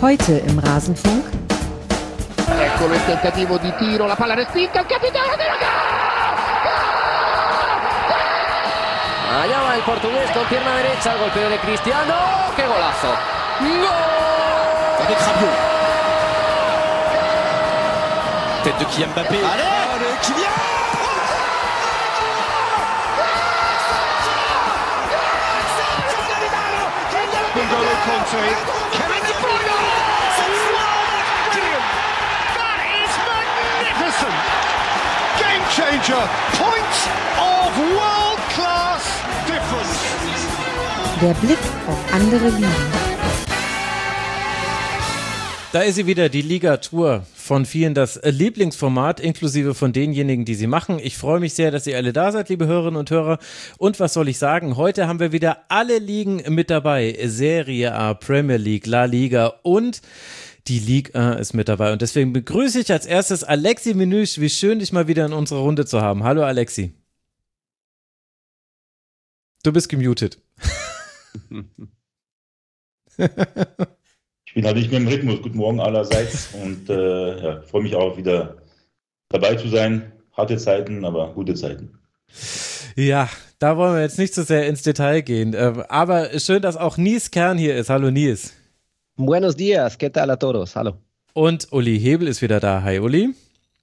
Heute im Rasenfunk. Eccolo il tentativo di tiro, la palla respinta, il capitano della Allá va el portugués con pierna derecha, el golpeo de Cristiano, ¡qué golazo! ¡Gol! Avec Rabiot. Tête de Kylian Mbappé. Allez, Kylian! N'Golo Kanté, Kevin De Bruyne! That is magnificent! Game changer, point of world-class difference. Der Blick auf andere Ligen. Da ist sie wieder, die Liga-Tour. Von vielen das Lieblingsformat, inklusive von denjenigen, die sie machen. Ich freue mich sehr, dass ihr alle da seid, liebe Hörerinnen und Hörer. Und was soll ich sagen? Heute haben wir wieder alle Ligen mit dabei. Serie A, Premier League, La Liga und die Ligue 1 ist mit dabei. Und deswegen begrüße ich als erstes Alexi Menüsch. Wie schön, dich mal wieder in unserer Runde zu haben. Hallo Alexi. Du bist gemutet. Ich bin halt nicht mehr im Rhythmus. Guten Morgen allerseits und freue mich auch wieder dabei zu sein. Harte Zeiten, aber gute Zeiten. Ja, da wollen wir jetzt nicht so sehr ins Detail gehen. Aber schön, dass auch Nies Kern hier ist. Hallo Nies. Buenos días, ¿qué tal a todos? Hallo. Und Uli Hebel ist wieder da. Hi Uli.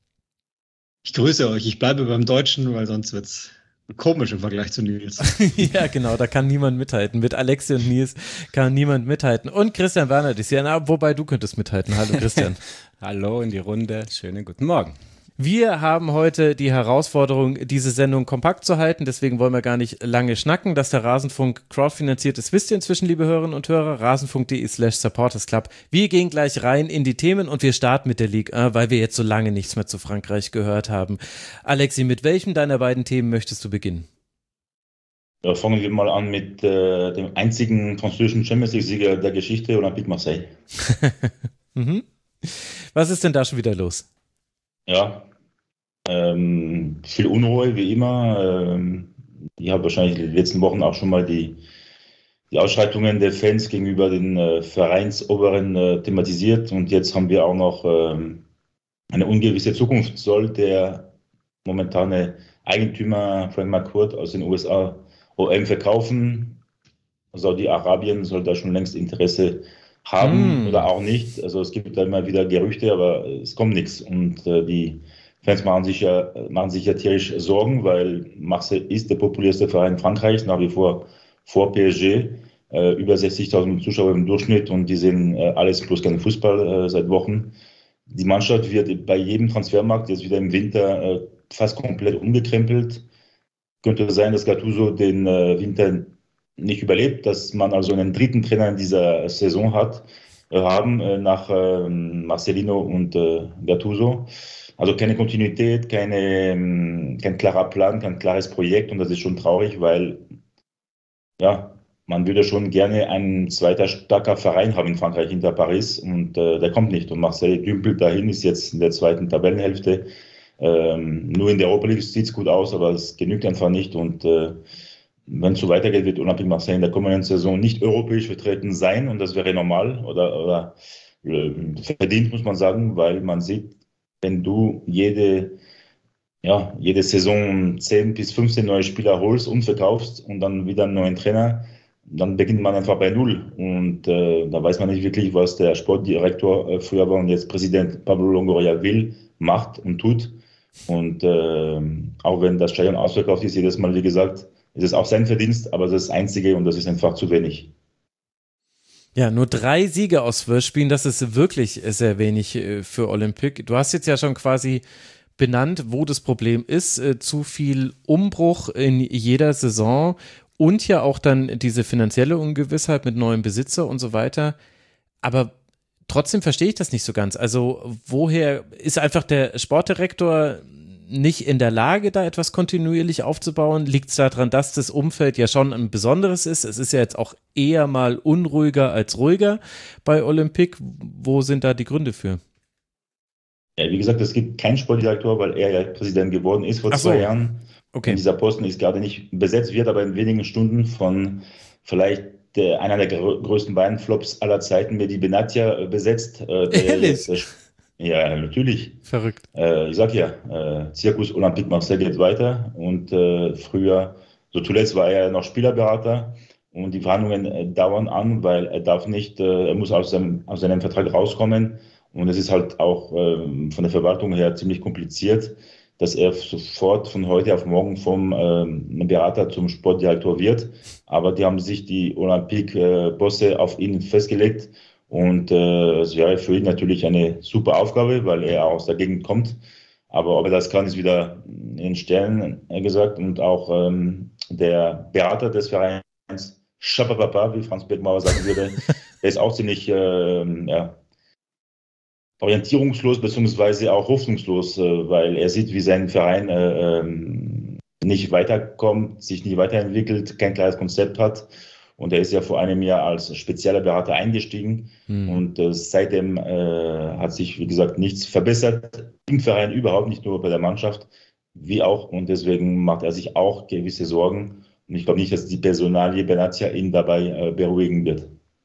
Ich grüße euch. Ich bleibe beim Deutschen, weil sonst wird's komisch im Vergleich zu Nils. Ja, genau, da kann niemand mithalten. Mit Alexi und Nils kann niemand mithalten. Und Christian Werner ist hier, wobei du könntest mithalten. Hallo Christian. Hallo in die Runde, schönen guten Morgen. Wir haben heute die Herausforderung, diese Sendung kompakt zu halten, deswegen wollen wir gar nicht lange schnacken. Dass der Rasenfunk crowdfinanziert ist, wisst ihr inzwischen, liebe Hörerinnen und Hörer, rasenfunk.de/supportersclub. Wir gehen gleich rein in die Themen und wir starten mit der Ligue 1, weil wir jetzt so lange nichts mehr zu Frankreich gehört haben. Alexi, mit welchem deiner beiden Themen möchtest du beginnen? Ja, fangen wir mal an mit dem einzigen französischen Champions League-Sieger der Geschichte, Olympique Marseille. Mhm. Was ist denn da schon wieder los? Ja, viel Unruhe wie immer. Ich habe wahrscheinlich in den letzten Wochen auch schon mal die Ausschreitungen der Fans gegenüber den Vereinsoberen thematisiert und jetzt haben wir auch noch eine ungewisse Zukunft. Soll der momentane Eigentümer Frank McCourt aus den USA OM verkaufen? Saudi-Arabien soll da schon längst Interesse haben oder auch nicht. Also es gibt da immer wieder Gerüchte, aber es kommt nichts. Und die Fans machen sich ja tierisch Sorgen, weil Marseille ist der populärste Verein Frankreichs, nach wie vor PSG. Über 60.000 Zuschauer im Durchschnitt und die sehen alles bloß keinen Fußball seit Wochen. Die Mannschaft wird bei jedem Transfermarkt jetzt wieder im Winter fast komplett umgekrempelt. Könnte sein, dass Gattuso den Winter nicht überlebt, dass man also einen dritten Trainer in dieser Saison haben nach Marcelino und Gattuso. Also keine Kontinuität, kein klarer Plan, kein klares Projekt und das ist schon traurig, weil ja, man würde schon gerne einen zweiter starker Verein haben in Frankreich hinter Paris und der kommt nicht und Marseille dümpelt dahin, ist jetzt in der zweiten Tabellenhälfte. Nur in der Europa League sieht es gut aus, aber es genügt einfach nicht und wenn es so weitergeht, wird Olympique Marseille in der kommenden Saison nicht europäisch vertreten sein und das wäre normal oder verdient, muss man sagen, weil man sieht, wenn du jede Saison 10 bis 15 neue Spieler holst und verkaufst und dann wieder einen neuen Trainer, dann beginnt man einfach bei Null und da weiß man nicht wirklich, was der Sportdirektor früher war und jetzt Präsident Pablo Longoria will, macht und tut und auch wenn das Stadion ausverkauft ist, jedes Mal, wie gesagt, es ist auch sein Verdienst, aber das ist das Einzige und das ist einfach zu wenig. Ja, nur 3 Siege aus 12 Spielen, das ist wirklich sehr wenig für Olympique. Du hast jetzt ja schon quasi benannt, wo das Problem ist. Zu viel Umbruch in jeder Saison und ja auch dann diese finanzielle Ungewissheit mit neuem Besitzer und so weiter. Aber trotzdem verstehe ich das nicht so ganz. Also woher ist einfach der Sportdirektor nicht in der Lage, da etwas kontinuierlich aufzubauen? Liegt es daran, dass das Umfeld ja schon ein besonderes ist? Es ist ja jetzt auch eher mal unruhiger als ruhiger bei Olympique. Wo sind da die Gründe für? Ja, wie gesagt, es gibt keinen Sportdirektor, weil er ja Präsident geworden ist vor 2 Jahren. Okay. Und dieser Posten ist gerade nicht besetzt, wird aber in wenigen Stunden von vielleicht einer der größten Bayern-Flops aller Zeiten, Mehdi Benatia, besetzt. Ehrlich? Ja, natürlich. Verrückt. Ich sag ja, Circus Olympique Marseille geht weiter und früher, so zuletzt war er noch Spielerberater und die Verhandlungen dauern an, weil er muss aus seinem Vertrag rauskommen und es ist halt auch von der Verwaltung her ziemlich kompliziert, dass er sofort von heute auf morgen vom Berater zum Sportdirektor wird. Aber die haben sich die Olympique-Bosse auf ihn festgelegt. Und es wäre für ihn natürlich eine super Aufgabe, weil er aus der Gegend kommt. Aber ob er das kann, ist wieder in den Sternen gesagt. Und auch der Berater des Vereins, Schapapapa, wie Franz Beckenbauer sagen würde, der ist auch ziemlich orientierungslos beziehungsweise auch hoffnungslos, weil er sieht, wie sein Verein nicht weiterkommt, sich nicht weiterentwickelt, kein klares Konzept hat. Und er ist ja vor einem Jahr als spezieller Berater eingestiegen. Und seitdem hat sich, wie gesagt, nichts verbessert im Verein, überhaupt nicht nur bei der Mannschaft, wie auch. Und deswegen macht er sich auch gewisse Sorgen. Und ich glaube nicht, dass die Personalie Benatia ihn dabei beruhigen wird.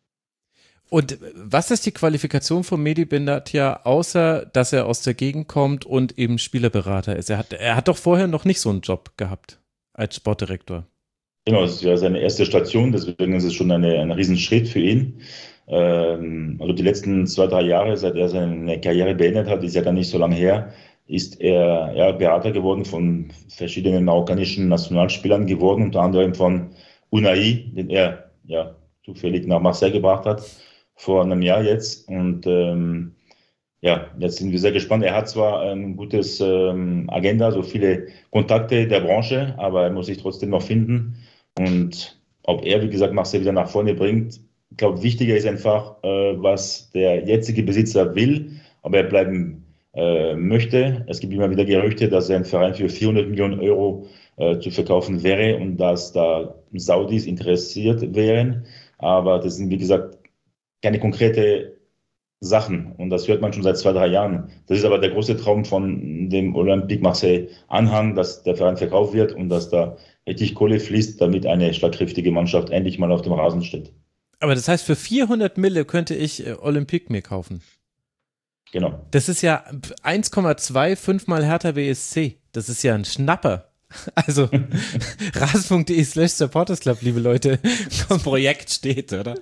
Und was ist die Qualifikation von Mehdi Benatia, außer dass er aus der Gegend kommt und eben Spielerberater ist? Er hat doch vorher noch nicht so einen Job gehabt als Sportdirektor. Genau, das ist ja seine erste Station, deswegen ist es schon ein Riesenschritt für ihn. Also die letzten 2-3 Jahre, seit er seine Karriere beendet hat, ist ja gar nicht so lange her, ist er Berater geworden von verschiedenen marokkanischen Nationalspielern geworden, unter anderem von Unai, den er zufällig nach Marseille gebracht hat, vor einem Jahr jetzt. Und jetzt sind wir sehr gespannt. Er hat zwar ein gutes Agenda, so viele Kontakte der Branche, aber er muss sich trotzdem noch finden. Und ob er, wie gesagt, Marseille wieder nach vorne bringt, ich glaube, wichtiger ist einfach, was der jetzige Besitzer will, ob er bleiben möchte. Es gibt immer wieder Gerüchte, dass ein Verein für 400 Millionen Euro zu verkaufen wäre und dass da Saudis interessiert wären. Aber das sind, wie gesagt, keine konkrete Sachen. Und das hört man schon seit 2-3 Jahren. Das ist aber der große Traum von dem Olympique Marseille Anhang, dass der Verein verkauft wird und dass da richtig Kohle fließt, damit eine schlagkräftige Mannschaft endlich mal auf dem Rasen steht. Aber das heißt, für 400 Mille könnte ich Olympique mir kaufen. Genau. Das ist ja 1,25 mal Hertha BSC. Das ist ja ein Schnapper. Also rasen.de/supportersclub, liebe Leute. Das Projekt steht, oder?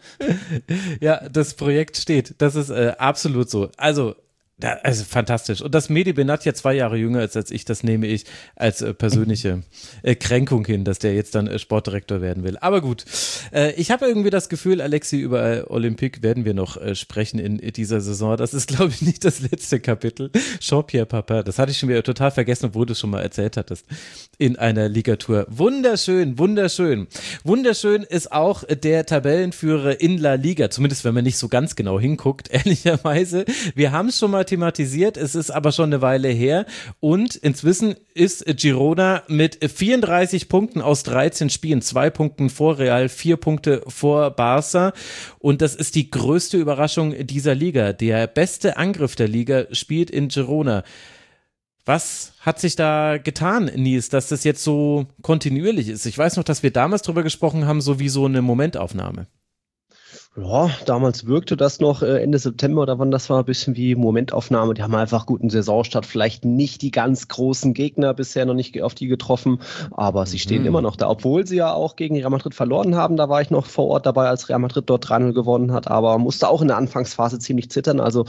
Ja, das Projekt steht. Das ist absolut so. Also fantastisch. Und dass Mehdi Benatia 2 Jahre jünger ist als ich, das nehme ich als persönliche Kränkung hin, dass der jetzt dann Sportdirektor werden will. Aber gut, ich habe irgendwie das Gefühl, Alexi, über Olympique werden wir noch sprechen in dieser Saison. Das ist, glaube ich, nicht das letzte Kapitel. Jean-Pierre Papin, das hatte ich schon wieder total vergessen, obwohl du es schon mal erzählt hattest, in einer Ligatur. Wunderschön, wunderschön. Wunderschön ist auch der Tabellenführer in La Liga, zumindest wenn man nicht so ganz genau hinguckt, ehrlicherweise. Wir haben es schon mal thematisiert, es ist aber schon eine Weile her und inzwischen ist Girona mit 34 Punkten aus 13 Spielen, 2 Punkten vor Real, 4 Punkte vor Barca und das ist die größte Überraschung dieser Liga. Der beste Angriff der Liga spielt in Girona. Was hat sich da getan, Nils, dass das jetzt so kontinuierlich ist? Ich weiß noch, dass wir damals drüber gesprochen haben, so wie so eine Momentaufnahme. Ja, damals wirkte das noch Ende September oder wann das war, ein bisschen wie Momentaufnahme. Die haben einfach guten Saisonstart, vielleicht nicht die ganz großen Gegner bisher noch nicht auf die getroffen, aber sie stehen immer noch da, obwohl sie ja auch gegen Real Madrid verloren haben. Da war ich noch vor Ort dabei, als Real Madrid dort 3-0 gewonnen hat, aber musste auch in der Anfangsphase ziemlich zittern. Also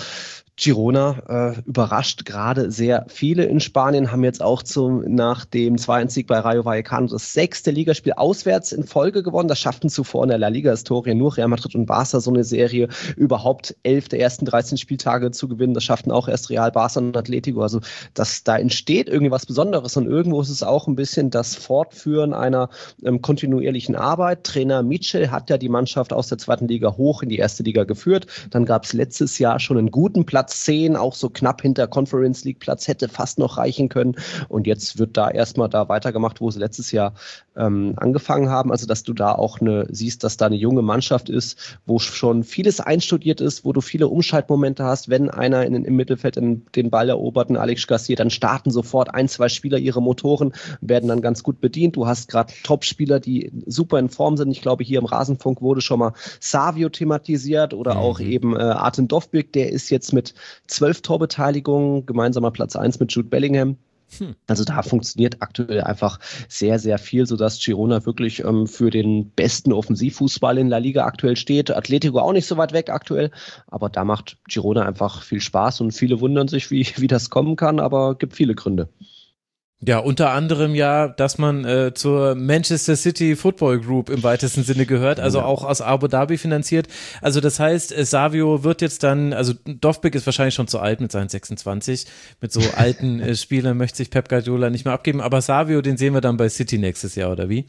Girona überrascht gerade sehr viele in Spanien, haben jetzt auch nach dem 2-1-Sieg bei Rayo Vallecano das 6. Ligaspiel auswärts in Folge gewonnen. Das schafften zuvor in der La Liga-Historie nur Real Madrid und Barca so eine Serie, überhaupt 11 der ersten 13 Spieltage zu gewinnen. Das schafften auch erst Real, Barca und Atletico. Also da entsteht irgendwie was Besonderes und irgendwo ist es auch ein bisschen das Fortführen einer kontinuierlichen Arbeit. Trainer Michel hat ja die Mannschaft aus der 2. Liga hoch in die 1. Liga geführt. Dann gab es letztes Jahr schon einen guten Platz 10, auch so knapp hinter Conference League Platz, hätte fast noch reichen können. Und jetzt wird da erstmal da weitergemacht, wo sie letztes Jahr angefangen haben. Also dass du da auch siehst, dass da eine junge Mannschaft ist wo schon vieles einstudiert ist, wo du viele Umschaltmomente hast. Wenn einer im Mittelfeld den Ball erobert, ein Alex Garcia, dann starten sofort 1-2 Spieler ihre Motoren, werden dann ganz gut bedient. Du hast gerade Top-Spieler, die super in Form sind. Ich glaube, hier im Rasenfunk wurde schon mal Savio thematisiert oder auch eben Artem Dovbyk, der ist jetzt mit 12 Torbeteiligungen, gemeinsamer Platz 1 mit Jude Bellingham. Also da funktioniert aktuell einfach sehr, sehr viel, sodass Girona wirklich für den besten Offensivfußball in La Liga aktuell steht. Atletico auch nicht so weit weg aktuell, aber da macht Girona einfach viel Spaß und viele wundern sich, wie das kommen kann, aber gibt viele Gründe. Ja, unter anderem ja, dass man zur Manchester City Football Group im weitesten Sinne gehört, also auch aus Abu Dhabi finanziert. Also das heißt, Savio wird jetzt dann, also Dovbyk ist wahrscheinlich schon zu alt mit seinen 26. Mit so alten Spielern möchte sich Pep Guardiola nicht mehr abgeben, aber Savio, den sehen wir dann bei City nächstes Jahr, oder wie?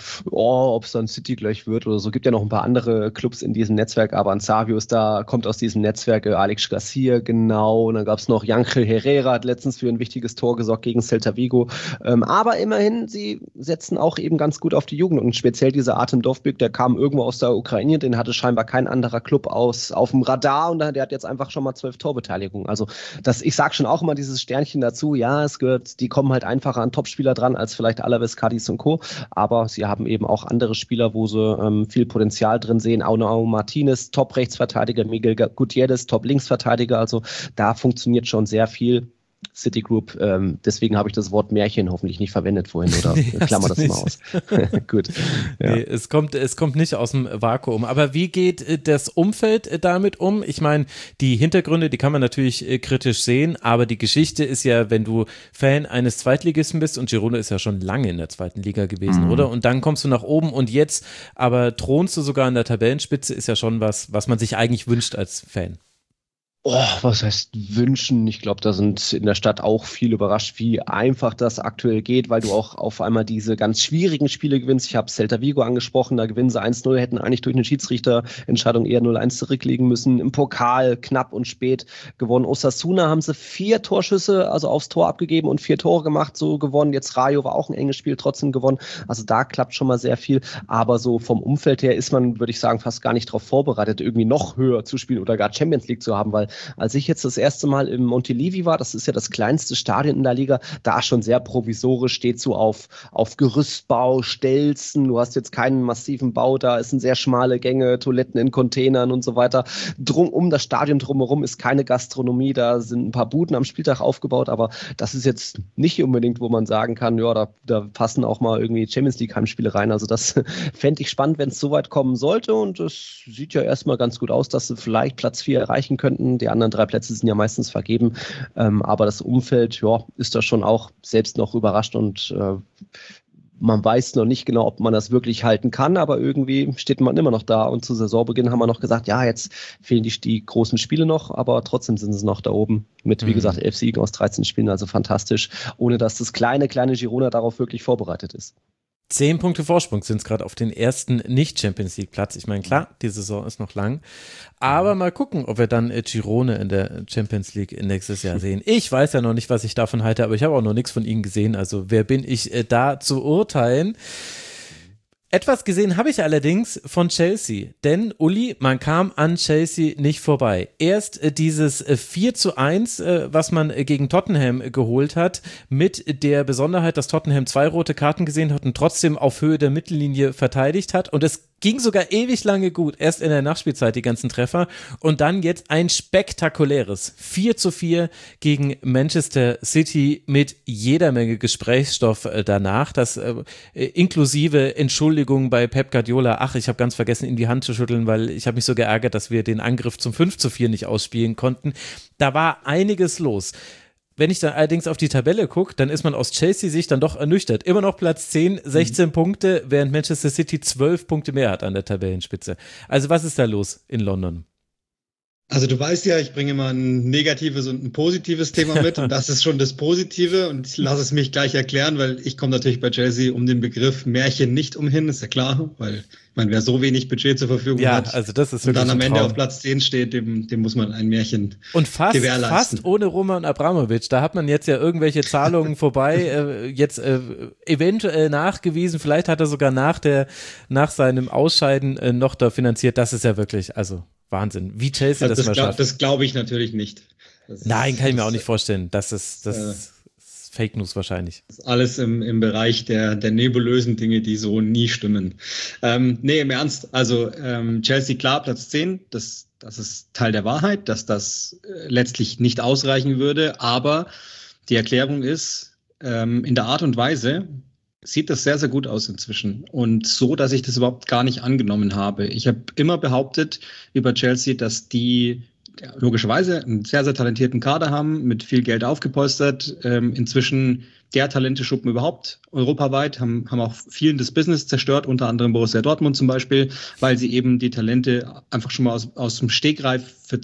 Ob es dann City gleich wird oder so. Gibt ja noch ein paar andere Clubs in diesem Netzwerk, aber ein Savio ist da, kommt aus diesem Netzwerk, Alex Garcia, genau. Und dann gab es noch Ángel Herrera, hat letztens für ein wichtiges Tor gesorgt gegen Celta Vigo. Aber immerhin, sie setzen auch eben ganz gut auf die Jugend und speziell dieser Artem Dovbyk, der kam irgendwo aus der Ukraine, den hatte scheinbar kein anderer Club auf dem Radar und der hat jetzt einfach schon mal 12 Torbeteiligungen. Also ich sag schon auch immer dieses Sternchen dazu, ja, es gehört, die kommen halt einfacher an Topspieler dran als vielleicht Alaves, Cadiz und Co., aber sie haben eben auch andere Spieler, wo sie viel Potenzial drin sehen. Aunao Martinez, Top-Rechtsverteidiger, Miguel Gutierrez, Top-Linksverteidiger. Also da funktioniert schon sehr viel. Citigroup, deswegen habe ich das Wort Märchen hoffentlich nicht verwendet vorhin oder klammer das mal aus. Gut. Ja. Nee, es kommt nicht aus dem Vakuum. Aber wie geht das Umfeld damit um? Ich meine, die Hintergründe, die kann man natürlich kritisch sehen, aber die Geschichte ist ja, wenn du Fan eines Zweitligisten bist und Girona ist ja schon lange in der zweiten Liga gewesen, oder? Und dann kommst du nach oben und jetzt aber thronst du sogar an der Tabellenspitze, ist ja schon was man sich eigentlich wünscht als Fan. Was heißt wünschen? Ich glaube, da sind in der Stadt auch viele überrascht, wie einfach das aktuell geht, weil du auch auf einmal diese ganz schwierigen Spiele gewinnst. Ich habe Celta Vigo angesprochen, da gewinnen sie 1-0, hätten eigentlich durch eine Schiedsrichterentscheidung eher 0-1 zurückliegen müssen. Im Pokal knapp und spät gewonnen. Osasuna haben sie 4 Torschüsse, also aufs Tor abgegeben und 4 Tore gemacht, so gewonnen. Jetzt Rayo war auch ein enges Spiel, trotzdem gewonnen. Also da klappt schon mal sehr viel. Aber so vom Umfeld her ist man, würde ich sagen, fast gar nicht darauf vorbereitet, irgendwie noch höher zu spielen oder gar Champions League zu haben, weil als ich jetzt das erste Mal im Montilivi war, das ist ja das kleinste Stadion in der Liga, da schon sehr provisorisch, steht so auf Gerüstbau, Stelzen, du hast jetzt keinen massiven Bau, da ist ein sehr schmale Gänge, Toiletten in Containern und so weiter. Um das Stadion drumherum ist keine Gastronomie, da sind ein paar Buden am Spieltag aufgebaut, aber das ist jetzt nicht unbedingt, wo man sagen kann, ja, da passen auch mal irgendwie Champions League Heimspiele rein, also das fände ich spannend, wenn es so weit kommen sollte und es sieht ja erstmal ganz gut aus, dass sie vielleicht Platz 4 erreichen könnten, die anderen 3 Plätze sind ja meistens vergeben, aber das Umfeld, ist da schon auch selbst noch überrascht und man weiß noch nicht genau, ob man das wirklich halten kann, aber irgendwie steht man immer noch da und zu Saisonbeginn haben wir noch gesagt, ja, jetzt fehlen die großen Spiele noch, aber trotzdem sind sie noch da oben mit, wie gesagt, 11 Siegen aus 13 Spielen, also fantastisch, ohne dass das kleine Girona darauf wirklich vorbereitet ist. 10 Punkte Vorsprung sind es gerade auf den ersten Nicht-Champions-League-Platz. Ich meine, klar, die Saison ist noch lang, aber mal gucken, ob wir dann Girona in der Champions League nächstes Jahr sehen. Ich weiß ja noch nicht, was ich davon halte, aber ich habe auch noch nichts von ihnen gesehen, also wer bin ich da zu urteilen? Etwas gesehen habe ich allerdings von Chelsea, denn Uli, man kam an Chelsea nicht vorbei. Erst dieses 4:1, was man gegen Tottenham geholt hat, mit der Besonderheit, dass Tottenham 2 rote Karten gesehen hat und trotzdem auf Höhe der Mittellinie verteidigt hat und es ging sogar ewig lange gut, erst in der Nachspielzeit die ganzen Treffer und dann jetzt ein spektakuläres 4:4 gegen Manchester City mit jeder Menge Gesprächsstoff danach, das inklusive Entschuldigung bei Pep Guardiola, ich habe ganz vergessen, ihm die Hand zu schütteln, weil ich habe mich so geärgert, dass wir den Angriff zum 5:4 nicht ausspielen konnten. Da war einiges los. Wenn ich dann allerdings auf die Tabelle gucke, dann ist man aus Chelsea-Sicht dann doch ernüchtert. Immer noch Platz 10, 16 Punkte, während Manchester City 12 Punkte mehr hat an der Tabellenspitze. Also was ist da los in London? Also du weißt ja, ich bringe immer ein negatives und ein positives Thema mit und das ist schon das Positive und ich lasse es mich gleich erklären, weil ich komme natürlich bei Chelsea um den Begriff Märchen nicht umhin, ist ja klar, weil ich meine, wer so wenig Budget zur Verfügung hat also das ist und dann am Ende Traum. auf Platz 10 steht, dem muss man ein Märchen und gewährleisten. Fast ohne Roman Abramovic, da hat man jetzt ja irgendwelche Zahlungen vorbei, eventuell nachgewiesen, vielleicht hat er sogar nach seinem Ausscheiden noch da finanziert, das ist ja wirklich, also Wahnsinn, wie Chelsea das mal schafft. Das glaube ich natürlich nicht. Nein, kann ich mir auch nicht vorstellen. Das ist Fake News wahrscheinlich. Das ist alles im Bereich der nebulösen Dinge, die so nie stimmen. Nee, im Ernst. Also Chelsea, klar, Platz 10. Das ist Teil der Wahrheit, dass das letztlich nicht ausreichen würde. Aber die Erklärung ist, in der Art und Weise sieht das sehr, sehr gut aus inzwischen. Und so, dass ich das überhaupt gar nicht angenommen habe. Ich habe immer behauptet über Chelsea, dass die logischerweise einen sehr, sehr talentierten Kader haben, mit viel Geld aufgepolstert, inzwischen der Talenteschuppen überhaupt europaweit, haben auch vielen das Business zerstört, unter anderem Borussia Dortmund zum Beispiel, weil sie eben die Talente einfach schon mal aus dem Stegreif für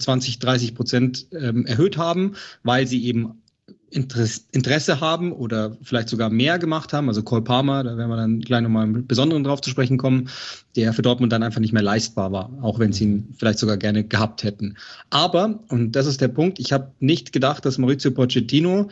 20-30% erhöht haben, weil sie eben Interesse haben oder vielleicht sogar mehr gemacht haben. Also Cole Palmer, da werden wir dann gleich nochmal im Besonderen drauf zu sprechen kommen, der für Dortmund dann einfach nicht mehr leistbar war, auch wenn sie ihn vielleicht sogar gerne gehabt hätten. Aber, und das ist der Punkt, ich habe nicht gedacht, dass Mauricio Pochettino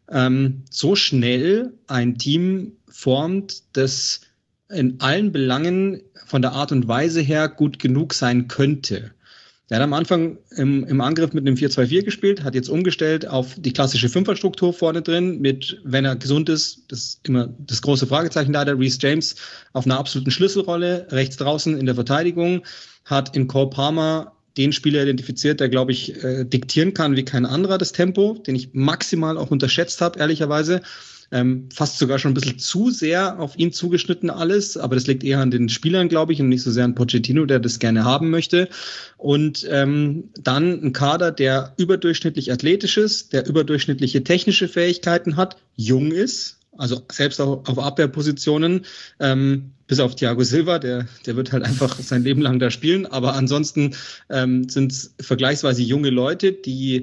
so schnell ein Team formt, das in allen Belangen von der Art und Weise her gut genug sein könnte. Er hat am Anfang im Angriff mit einem 4-2-4 gespielt, hat jetzt umgestellt auf die klassische Fünferstruktur vorne drin, mit, wenn er gesund ist, das ist immer das große Fragezeichen da, der Reece James auf einer absoluten Schlüsselrolle, rechts draußen in der Verteidigung, hat in Cole Palmer den Spieler identifiziert, der, glaube ich, diktieren kann wie kein anderer das Tempo, den ich maximal auch unterschätzt habe, ehrlicherweise. Fast sogar schon ein bisschen zu sehr auf ihn zugeschnitten alles, aber das liegt eher an den Spielern, glaube ich, und nicht so sehr an Pochettino, der das gerne haben möchte. Und dann ein Kader, der überdurchschnittlich athletisch ist, der überdurchschnittliche technische Fähigkeiten hat, jung ist, also selbst auch auf Abwehrpositionen, bis auf Thiago Silva, der wird halt einfach sein Leben lang da spielen, aber ansonsten sind es vergleichsweise junge Leute, die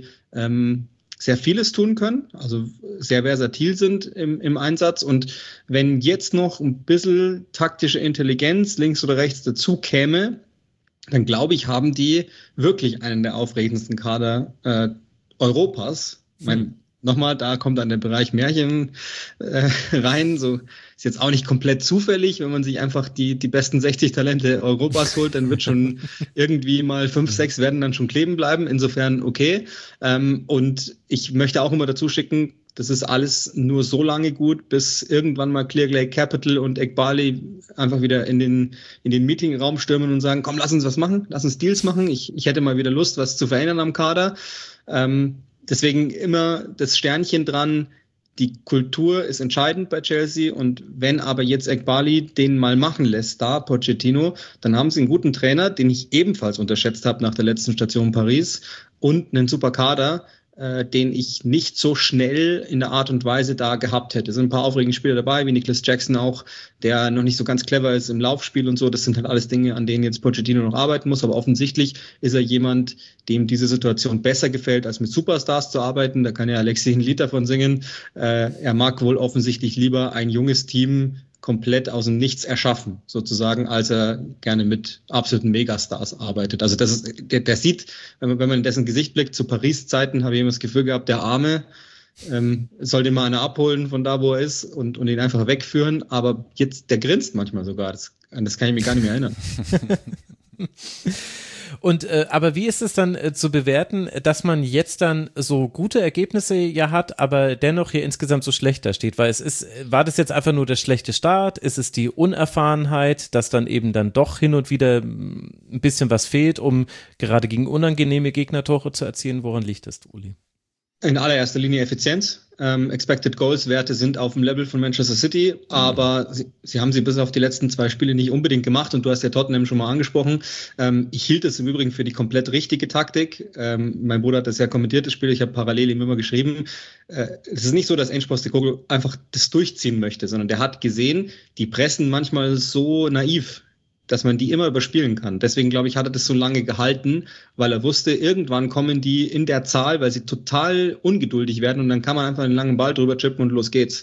sehr vieles tun können, also sehr versatil sind im Einsatz. Und wenn jetzt noch ein bisschen taktische Intelligenz links oder rechts dazu käme, dann glaube ich, haben die wirklich einen der aufregendsten Kader Europas. Nochmal, da kommt dann der Bereich Märchen rein. So ist jetzt auch nicht komplett zufällig, wenn man sich einfach die besten 60 Talente Europas holt, dann wird schon irgendwie mal 5, 6 werden dann schon kleben bleiben. Insofern okay. Und ich möchte auch immer dazu schicken, das ist alles nur so lange gut, bis irgendwann mal Clearlake Capital und Eghbali einfach wieder in den Meetingraum stürmen und sagen, komm, lass uns was machen, lass uns Deals machen. Ich hätte mal wieder Lust, was zu verändern am Kader. Deswegen immer das Sternchen dran, die Kultur ist entscheidend bei Chelsea und wenn aber jetzt Eghbali den mal machen lässt, da Pochettino, dann haben sie einen guten Trainer, den ich ebenfalls unterschätzt habe nach der letzten Station Paris und einen super Kader, den ich nicht so schnell in der Art und Weise da gehabt hätte. Es sind ein paar aufregende Spieler dabei, wie Nicholas Jackson auch, der noch nicht so ganz clever ist im Laufspiel und so. Das sind halt alles Dinge, an denen jetzt Pochettino noch arbeiten muss. Aber offensichtlich ist er jemand, dem diese Situation besser gefällt, als mit Superstars zu arbeiten. Da kann ja Alexi ein Lied davon singen. Er mag wohl offensichtlich lieber ein junges Team komplett aus dem Nichts erschaffen, sozusagen, als er gerne mit absoluten Megastars arbeitet. Also das ist, der sieht, wenn man in dessen Gesicht blickt, zu Paris-Zeiten habe ich immer das Gefühl gehabt, der Arme soll den mal einer abholen von da, wo er ist und ihn einfach wegführen. Aber jetzt, der grinst manchmal sogar. Das kann ich mir gar nicht mehr erinnern. Und aber wie ist es dann zu bewerten, dass man jetzt dann so gute Ergebnisse ja hat, aber dennoch hier insgesamt so schlecht da steht? Weil war das jetzt einfach nur der schlechte Start? Ist es die Unerfahrenheit, dass dann eben dann doch hin und wieder ein bisschen was fehlt, um gerade gegen unangenehme Gegner Tore zu erzielen? Woran liegt das, Uli? In allererster Linie Effizienz. Expected Goals Werte sind auf dem Level von Manchester City, aber sie haben sie bis auf die letzten 2 Spiele nicht unbedingt gemacht und du hast ja Tottenham schon mal angesprochen. Ich hielt es im Übrigen für die komplett richtige Taktik. Mein Bruder hat das ja kommentiert, das Spiel, ich habe parallel ihm immer geschrieben. Es ist nicht so, dass Ange Postecoglou einfach das durchziehen möchte, sondern der hat gesehen, die pressen manchmal so naiv dass man die immer überspielen kann. Deswegen, glaube ich, hat er das so lange gehalten, weil er wusste, irgendwann kommen die in der Zahl, weil sie total ungeduldig werden und dann kann man einfach einen langen Ball drüber chippen und los geht's.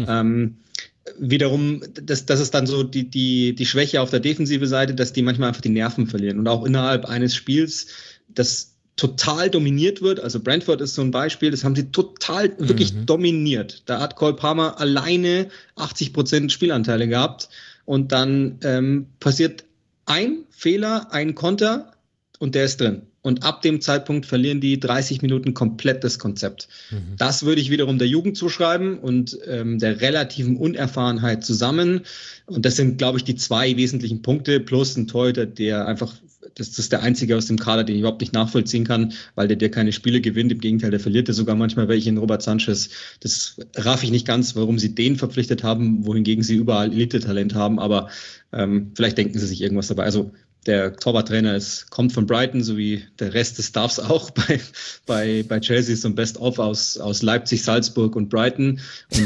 Wiederum, das ist dann so die Schwäche auf der defensive Seite, dass die manchmal einfach die Nerven verlieren und auch innerhalb eines Spiels, das total dominiert wird. Also Brentford ist so ein Beispiel, das haben sie total wirklich dominiert. Da hat Cole Palmer alleine 80% Spielanteile gehabt. Und dann passiert ein Fehler, ein Konter und der ist drin. Und ab dem Zeitpunkt verlieren die 30 Minuten komplett das Konzept. Das würde ich wiederum der Jugend zuschreiben und der relativen Unerfahrenheit zusammen. Und das sind, glaube ich, die 2 wesentlichen Punkte plus ein Torhüter, der einfach, das ist der einzige aus dem Kader, den ich überhaupt nicht nachvollziehen kann, weil der dir keine Spiele gewinnt. Im Gegenteil, der verliert ja sogar manchmal welche in Robert Sanchez. Das raff ich nicht ganz, warum sie den verpflichtet haben, wohingegen sie überall Elite-Talent haben. Aber vielleicht denken sie sich irgendwas dabei. Also der Torwarttrainer kommt von Brighton, so wie der Rest des Staffs auch. Bei Chelsea ist so ein Best-of aus Leipzig, Salzburg und Brighton.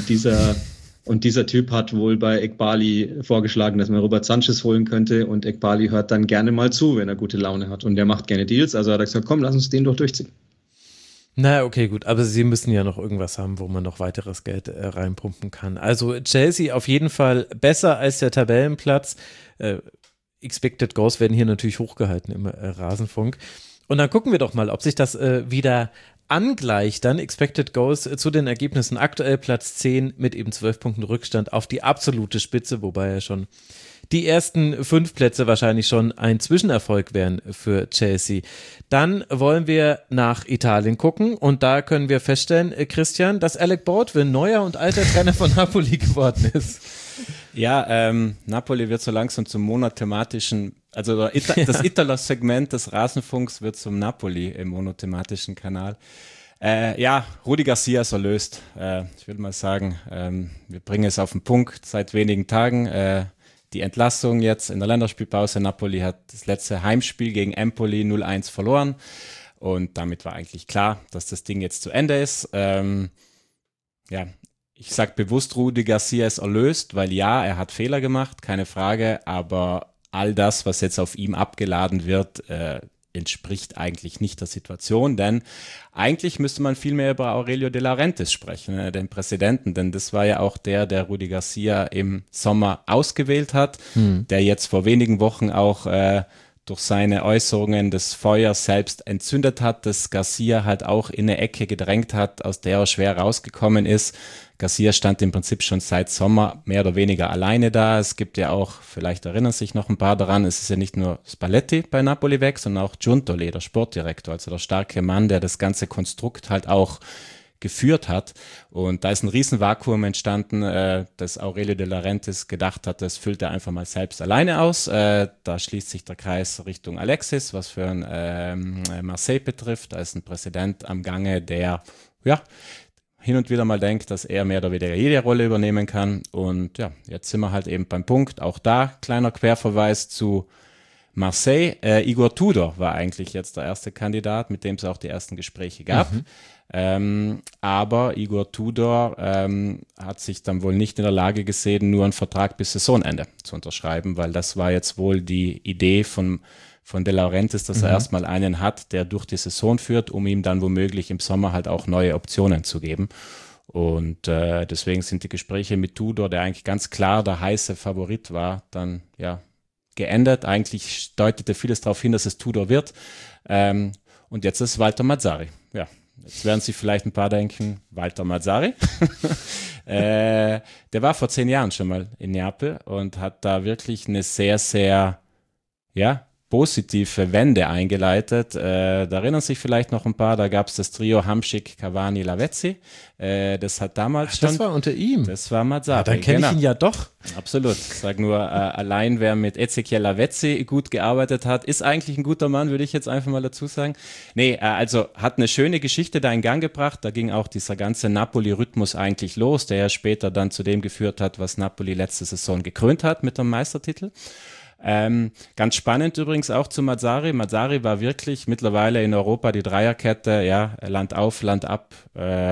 Und dieser Typ hat wohl bei Ekbali vorgeschlagen, dass man Robert Sanchez holen könnte. Und Ekbali hört dann gerne mal zu, wenn er gute Laune hat. Und der macht gerne Deals. Also hat er gesagt, komm, lass uns den doch durchziehen. Na, okay, gut. Aber sie müssen ja noch irgendwas haben, wo man noch weiteres Geld reinpumpen kann. Also Chelsea auf jeden Fall besser als der Tabellenplatz. Expected Goals werden hier natürlich hochgehalten im Rasenfunk. Und dann gucken wir doch mal, ob sich das wieder angleicht, dann Expected Goals zu den Ergebnissen. Aktuell Platz 10 mit eben 12 Punkten Rückstand auf die absolute Spitze, wobei ja schon die ersten 5 Plätze wahrscheinlich schon ein Zwischenerfolg wären für Chelsea. Dann wollen wir nach Italien gucken und da können wir feststellen, Christian, dass Alec Baldwin neuer und alter Trainer von Napoli geworden ist. Ja, Napoli wird so langsam zum monothematischen, also das Italo-Segment des Rasenfunks wird zum Napoli im monothematischen Kanal. Ja, Rudi Garcia ist erlöst. Ich würde mal sagen, wir bringen es auf den Punkt seit wenigen Tagen. Die Entlassung jetzt in der Länderspielpause. Napoli hat das letzte Heimspiel gegen Empoli 0-1 verloren und damit war eigentlich klar, dass das Ding jetzt zu Ende ist. Ja, ich sage bewusst, Rudi Garcia ist erlöst, weil ja, er hat Fehler gemacht, keine Frage, aber all das, was jetzt auf ihm abgeladen wird, entspricht eigentlich nicht der Situation, denn eigentlich müsste man viel mehr über Aurelio De Laurentiis sprechen, den Präsidenten, denn das war ja auch der Rudi Garcia im Sommer ausgewählt hat, der jetzt vor wenigen Wochen auch durch seine Äußerungen das Feuer selbst entzündet hat, das Garcia halt auch in eine Ecke gedrängt hat, aus der er schwer rausgekommen ist. Garcia stand im Prinzip schon seit Sommer mehr oder weniger alleine da. Es gibt ja auch, vielleicht erinnern sich noch ein paar daran, es ist ja nicht nur Spalletti bei Napoli weg, sondern auch Giuntoli, der Sportdirektor, also der starke Mann, der das ganze Konstrukt halt auch geführt hat. Und da ist ein Riesenvakuum entstanden, dass Aurelio De Laurentiis gedacht hat, das füllt er einfach mal selbst alleine aus. Da schließt sich der Kreis Richtung Alexis, was für ein Marseille betrifft. Da ist ein Präsident am Gange, der hin und wieder mal denkt, dass er mehr oder weniger jede Rolle übernehmen kann. Und ja, jetzt sind wir halt eben beim Punkt. Auch da kleiner Querverweis zu Marseille. Igor Tudor war eigentlich jetzt der erste Kandidat, mit dem es auch die ersten Gespräche gab. Aber Igor Tudor hat sich dann wohl nicht in der Lage gesehen, nur einen Vertrag bis Saisonende zu unterschreiben, weil das war jetzt wohl die Idee von De Laurentiis, dass er erstmal einen hat, der durch die Saison führt, um ihm dann womöglich im Sommer halt auch neue Optionen zu geben. Und deswegen sind die Gespräche mit Tudor, der eigentlich ganz klar der heiße Favorit war, dann geändert. Eigentlich deutete vieles darauf hin, dass es Tudor wird. Und jetzt ist Walter Mazzarri. Ja, jetzt werden sich vielleicht ein paar denken, Walter Mazzarri. Der war vor 10 Jahren schon mal in Neapel und hat da wirklich eine sehr, sehr, positive Wende eingeleitet. Da erinnern sich vielleicht noch ein paar, da gab es das Trio Hamšík, Cavani, Lavezzi. Das hat damals schon... Das war unter ihm? Das war Mazzarri. Ja, dann kenne ich ihn ja doch. Absolut. Ich sage nur, allein wer mit Ezequiel Lavezzi gut gearbeitet hat, ist eigentlich ein guter Mann, würde ich jetzt einfach mal dazu sagen. Nee, also hat eine schöne Geschichte da in Gang gebracht. Da ging auch dieser ganze Napoli-Rhythmus eigentlich los, der ja später dann zu dem geführt hat, was Napoli letzte Saison gekrönt hat mit dem Meistertitel. Ganz spannend übrigens auch zu Mazzarri. Mazzarri war wirklich mittlerweile in Europa die Dreierkette, Land auf, Land ab,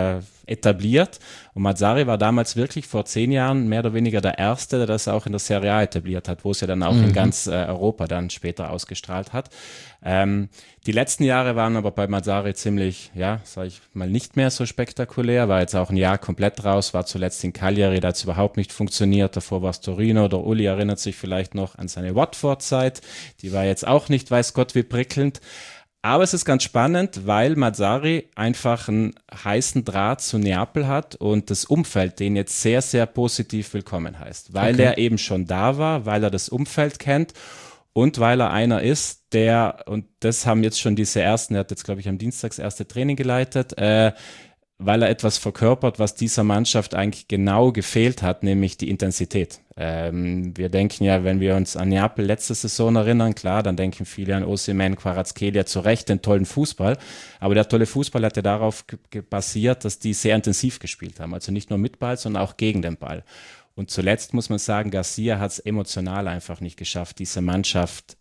etabliert. Und Mazzarri war damals wirklich vor 10 Jahren mehr oder weniger der Erste, der das auch in der Serie A etabliert hat, wo es ja dann auch in ganz Europa dann später ausgestrahlt hat. Die letzten Jahre waren aber bei Mazzarri ziemlich, ja, sag ich mal, nicht mehr so spektakulär, war jetzt auch ein Jahr komplett raus, war zuletzt in Cagliari, da hat es überhaupt nicht funktioniert, davor war es Torino, der Uli erinnert sich vielleicht noch an seine Watford-Zeit, die war jetzt auch nicht, weiß Gott, wie prickelnd. Aber es ist ganz spannend, weil Mazzarri einfach einen heißen Draht zu Neapel hat und das Umfeld den jetzt sehr, sehr positiv willkommen heißt. Weil er eben schon da war, weil er das Umfeld kennt und weil er einer ist, der, und das haben jetzt schon diese ersten, er hat jetzt, glaube ich, am Dienstag das erste Training geleitet, weil er etwas verkörpert, was dieser Mannschaft eigentlich genau gefehlt hat, nämlich die Intensität. Wir denken ja, wenn wir uns an Neapel letzte Saison erinnern, klar, dann denken viele an Osimhen, Kvaratskhelia, zu Recht den tollen Fußball, aber der tolle Fußball hat ja darauf basiert, dass die sehr intensiv gespielt haben, also nicht nur mit Ball, sondern auch gegen den Ball. Und zuletzt muss man sagen, Garcia hat es emotional einfach nicht geschafft, dieser Mannschaft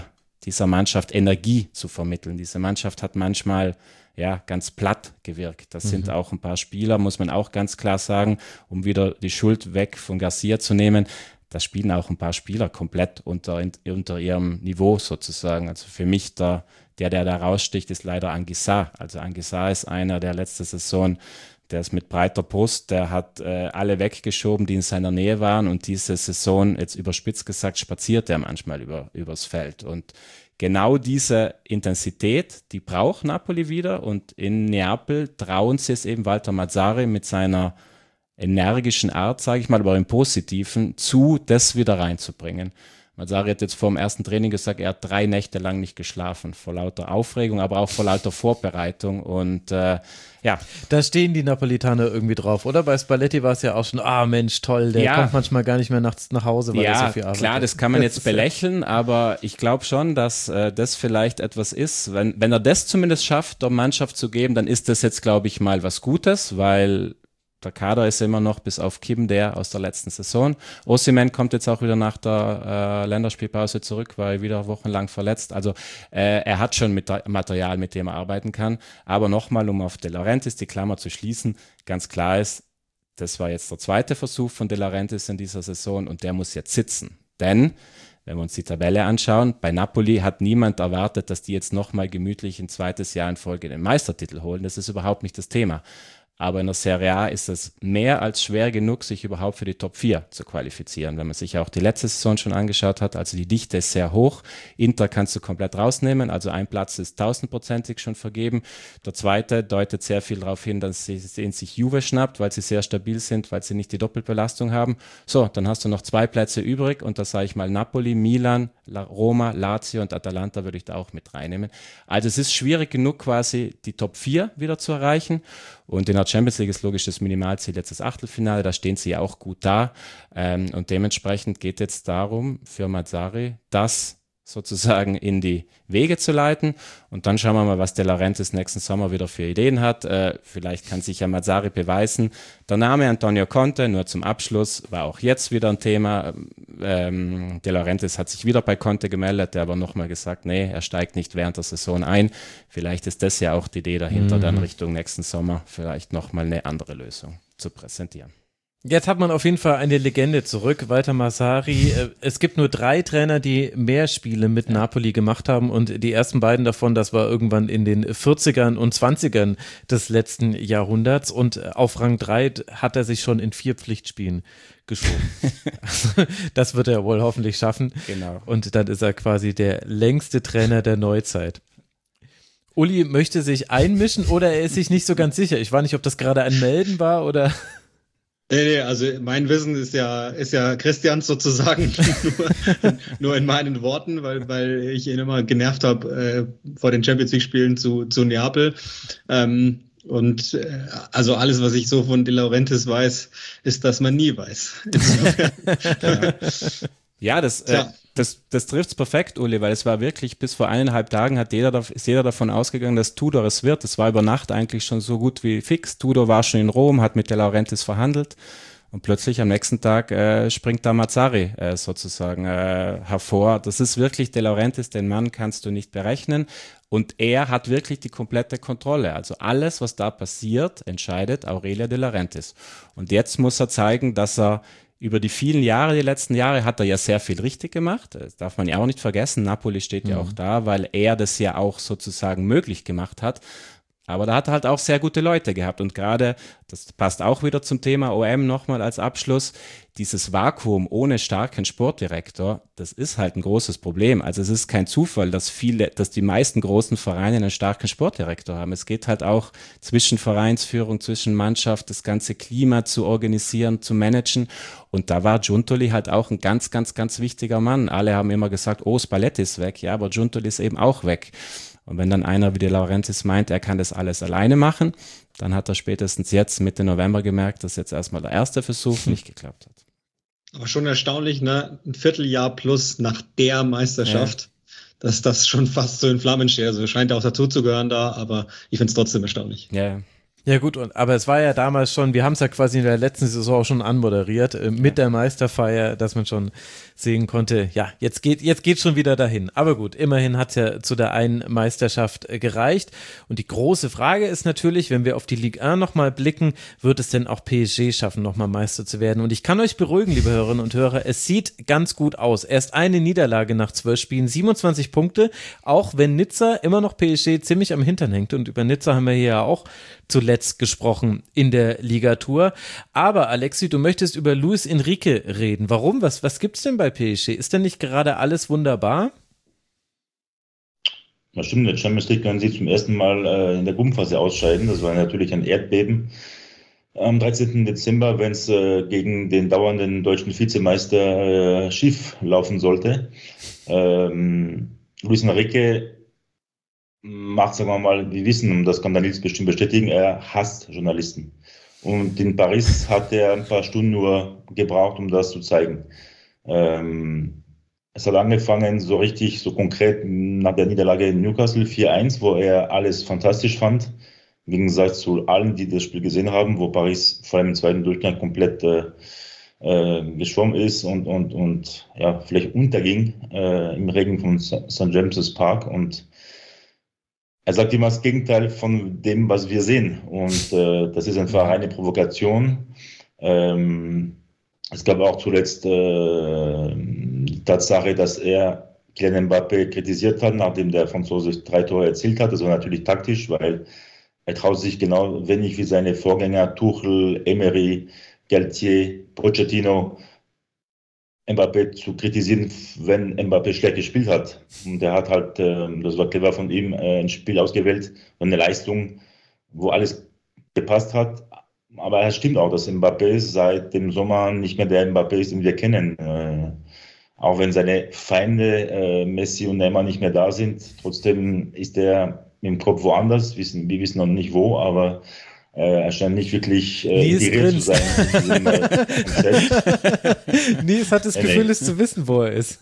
Energie zu vermitteln. Diese Mannschaft hat manchmal ganz platt gewirkt. Das sind auch ein paar Spieler, muss man auch ganz klar sagen, um wieder die Schuld weg von Garcia zu nehmen. Da spielen auch ein paar Spieler komplett unter ihrem Niveau sozusagen. Also für mich der da raussticht, ist leider Anguissa. Also Anguissa ist einer, der letzte Saison, der ist mit breiter Brust, der hat alle weggeschoben, die in seiner Nähe waren, und diese Saison, jetzt überspitzt gesagt, spaziert er manchmal übers Feld. Und genau diese Intensität, die braucht Napoli wieder, und in Neapel trauen sie es eben Walter Mazzarri mit seiner energischen Art, sage ich mal, aber im Positiven, zu, das wieder reinzubringen. Mazzarri hat jetzt vor dem ersten Training gesagt, er hat 3 Nächte lang nicht geschlafen, vor lauter Aufregung, aber auch vor lauter Vorbereitung, und Da stehen die Napolitaner irgendwie drauf, oder? Bei Spalletti war es ja auch schon, Mensch, toll, der kommt manchmal gar nicht mehr nachts nach Hause, weil er so viel arbeitet. Klar, das kann man jetzt belächeln, aber ich glaube schon, dass das vielleicht etwas ist, wenn er das zumindest schafft, der Mannschaft zu geben, dann ist das jetzt, glaube ich, mal was Gutes, weil der Kader ist immer noch bis auf Kim, der aus der letzten Saison. Osimhen kommt jetzt auch wieder nach der Länderspielpause zurück, weil er wieder wochenlang verletzt. Also er hat schon Material, mit dem er arbeiten kann. Aber nochmal, um auf De Laurentiis die Klammer zu schließen, ganz klar ist, das war jetzt der zweite Versuch von De Laurentiis in dieser Saison, und der muss jetzt sitzen. Denn, wenn wir uns die Tabelle anschauen, bei Napoli hat niemand erwartet, dass die jetzt nochmal gemütlich ein zweites Jahr in Folge den Meistertitel holen. Das ist überhaupt nicht das Thema. Aber in der Serie A ist es mehr als schwer genug, sich überhaupt für die Top 4 zu qualifizieren. Wenn man sich auch die letzte Saison schon angeschaut hat, also die Dichte ist sehr hoch. Inter kannst du komplett rausnehmen, also ein Platz ist 1000%ig schon vergeben. Der zweite deutet sehr viel darauf hin, dass sich Juve schnappt, weil sie sehr stabil sind, weil sie nicht die Doppelbelastung haben. So, dann hast du noch 2 Plätze übrig, und da sage ich mal Napoli, Milan, Roma, Lazio und Atalanta würde ich da auch mit reinnehmen. Also es ist schwierig genug, quasi die Top 4 wieder zu erreichen. Und in der Champions League ist logisch das Minimalziel jetzt das Achtelfinale, da stehen sie ja auch gut da. Und dementsprechend geht jetzt darum, für Mazzarri das sozusagen in die Wege zu leiten. Und dann schauen wir mal, was De Laurentiis nächsten Sommer wieder für Ideen hat. Vielleicht kann sich ja Mazzarri beweisen. Der Name Antonio Conte, nur zum Abschluss, war auch jetzt wieder ein Thema. De Laurentiis hat sich wieder bei Conte gemeldet, der aber nochmal gesagt, nee, er steigt nicht während der Saison ein. Vielleicht ist das ja auch die Idee dahinter, dann Richtung nächsten Sommer vielleicht nochmal eine andere Lösung zu präsentieren. Jetzt hat man auf jeden Fall eine Legende zurück, Walter Mazzarri. Es gibt nur 3 Trainer, die mehr Spiele mit Napoli gemacht haben, und die ersten beiden davon, das war irgendwann in den 40ern und 20ern des letzten Jahrhunderts, und auf Rang 3 hat er sich schon in 4 Pflichtspielen geschoben. Das wird er wohl hoffentlich schaffen. Genau. Und dann ist er quasi der längste Trainer der Neuzeit. Uli möchte sich einmischen, oder er ist sich nicht so ganz sicher. Ich weiß nicht, ob das gerade ein Melden war oder... Nee, also mein Wissen ist ja Christians sozusagen, nur in meinen Worten, weil ich ihn immer genervt habe vor den Champions-League-Spielen zu Neapel. Also alles, was ich so von De Laurentiis weiß, ist, dass man nie weiß. Ja, das trifft's perfekt, Uli, weil es war wirklich, bis vor 1,5 Tagen ist jeder davon ausgegangen, dass Tudor es wird. Es war über Nacht eigentlich schon so gut wie fix. Tudor war schon in Rom, hat mit De Laurentiis verhandelt, Und plötzlich am nächsten Tag springt da Mazzarri sozusagen hervor. Das ist wirklich De Laurentiis, den Mann kannst du nicht berechnen. Und er hat wirklich die komplette Kontrolle. Also alles, was da passiert, entscheidet Aurelio De Laurentiis. Und jetzt muss er zeigen, dass er über die vielen Jahre, die letzten Jahre, hat er ja sehr viel richtig gemacht. Das darf man ja auch nicht vergessen. Napoli steht ja auch da, weil er das ja auch sozusagen möglich gemacht hat. Aber da hat er halt auch sehr gute Leute gehabt. Und gerade, das passt auch wieder zum Thema OM nochmal als Abschluss, dieses Vakuum ohne starken Sportdirektor, das ist halt ein großes Problem. Also es ist kein Zufall, dass die meisten großen Vereine einen starken Sportdirektor haben. Es geht halt auch zwischen Vereinsführung, zwischen Mannschaft, das ganze Klima zu organisieren, zu managen. Und da war Giuntoli halt auch ein ganz, ganz, ganz wichtiger Mann. Alle haben immer gesagt, oh, Spalletti ist weg. Ja, aber Giuntoli ist eben auch weg. Und wenn dann einer wie De Laurentiis meint, er kann das alles alleine machen, dann hat er spätestens jetzt Mitte November gemerkt, dass jetzt erstmal der erste Versuch nicht geklappt hat. Aber schon erstaunlich, ne? Ein Vierteljahr plus nach der Meisterschaft, dass das schon fast so in Flammen steht. Also scheint auch dazu zu gehören da, aber ich finde es trotzdem erstaunlich. Ja. Ja gut, aber es war ja damals schon, wir haben es ja quasi in der letzten Saison auch schon anmoderiert, mit der Meisterfeier, dass man schon sehen konnte, ja, jetzt geht schon wieder dahin. Aber gut, immerhin hat es ja zu der einen Meisterschaft gereicht. Und die große Frage ist natürlich, wenn wir auf die Ligue 1 nochmal blicken, wird es denn auch PSG schaffen, nochmal Meister zu werden? Und ich kann euch beruhigen, liebe Hörerinnen und Hörer, es sieht ganz gut aus. Erst eine Niederlage nach 12 Spielen, 27 Punkte, auch wenn Nizza immer noch PSG ziemlich am Hintern hängt. Und über Nizza haben wir hier ja auch zuletzt gesprochen in der Ligatur. Aber Alexi, du möchtest über Luis Enrique reden. Warum? Was gibt's denn bei PSG? Ist denn nicht gerade alles wunderbar? Das stimmt, in der Champions League können sie zum ersten Mal in der Gruppenphase ausscheiden. Das war natürlich ein Erdbeben am 13. Dezember, wenn es gegen den dauernden deutschen Vizemeister schief laufen sollte. Luis Enrique macht, sagen wir mal, wir wissen, und das kann Daniels bestimmt bestätigen, er hasst Journalisten. Und in Paris hat er ein paar Stunden nur gebraucht, um das zu zeigen. Es hat angefangen so richtig, so konkret nach der Niederlage in Newcastle 4-1, wo er alles fantastisch fand, im Gegensatz zu allen, die das Spiel gesehen haben, wo Paris vor allem im zweiten Durchgang komplett geschwommen ist und ja, vielleicht unterging im Regen von St. James's Park. Und er sagt immer das Gegenteil von dem, was wir sehen. Und das ist einfach eine Provokation. Es gab auch zuletzt die Tatsache, dass er Kylian Mbappé kritisiert hat, nachdem der Franzose 3 Tore erzielt hat. Das war natürlich taktisch, weil er traut sich genau wenig wie seine Vorgänger Tuchel, Emery, Galtier, Pochettino, Mbappé zu kritisieren, wenn Mbappé schlecht gespielt hat. Und er hat halt, das war clever von ihm, ein Spiel ausgewählt und eine Leistung, wo alles gepasst hat. Aber es stimmt auch, dass Mbappé seit dem Sommer nicht mehr der Mbappé ist, den wir kennen. Auch wenn seine Feinde Messi und Neymar nicht mehr da sind, trotzdem ist er im Kopf woanders. Wir wissen noch nicht wo, aber er scheint nicht wirklich drin zu sein. Nies hat das Gefühl, es zu wissen, wo er ist.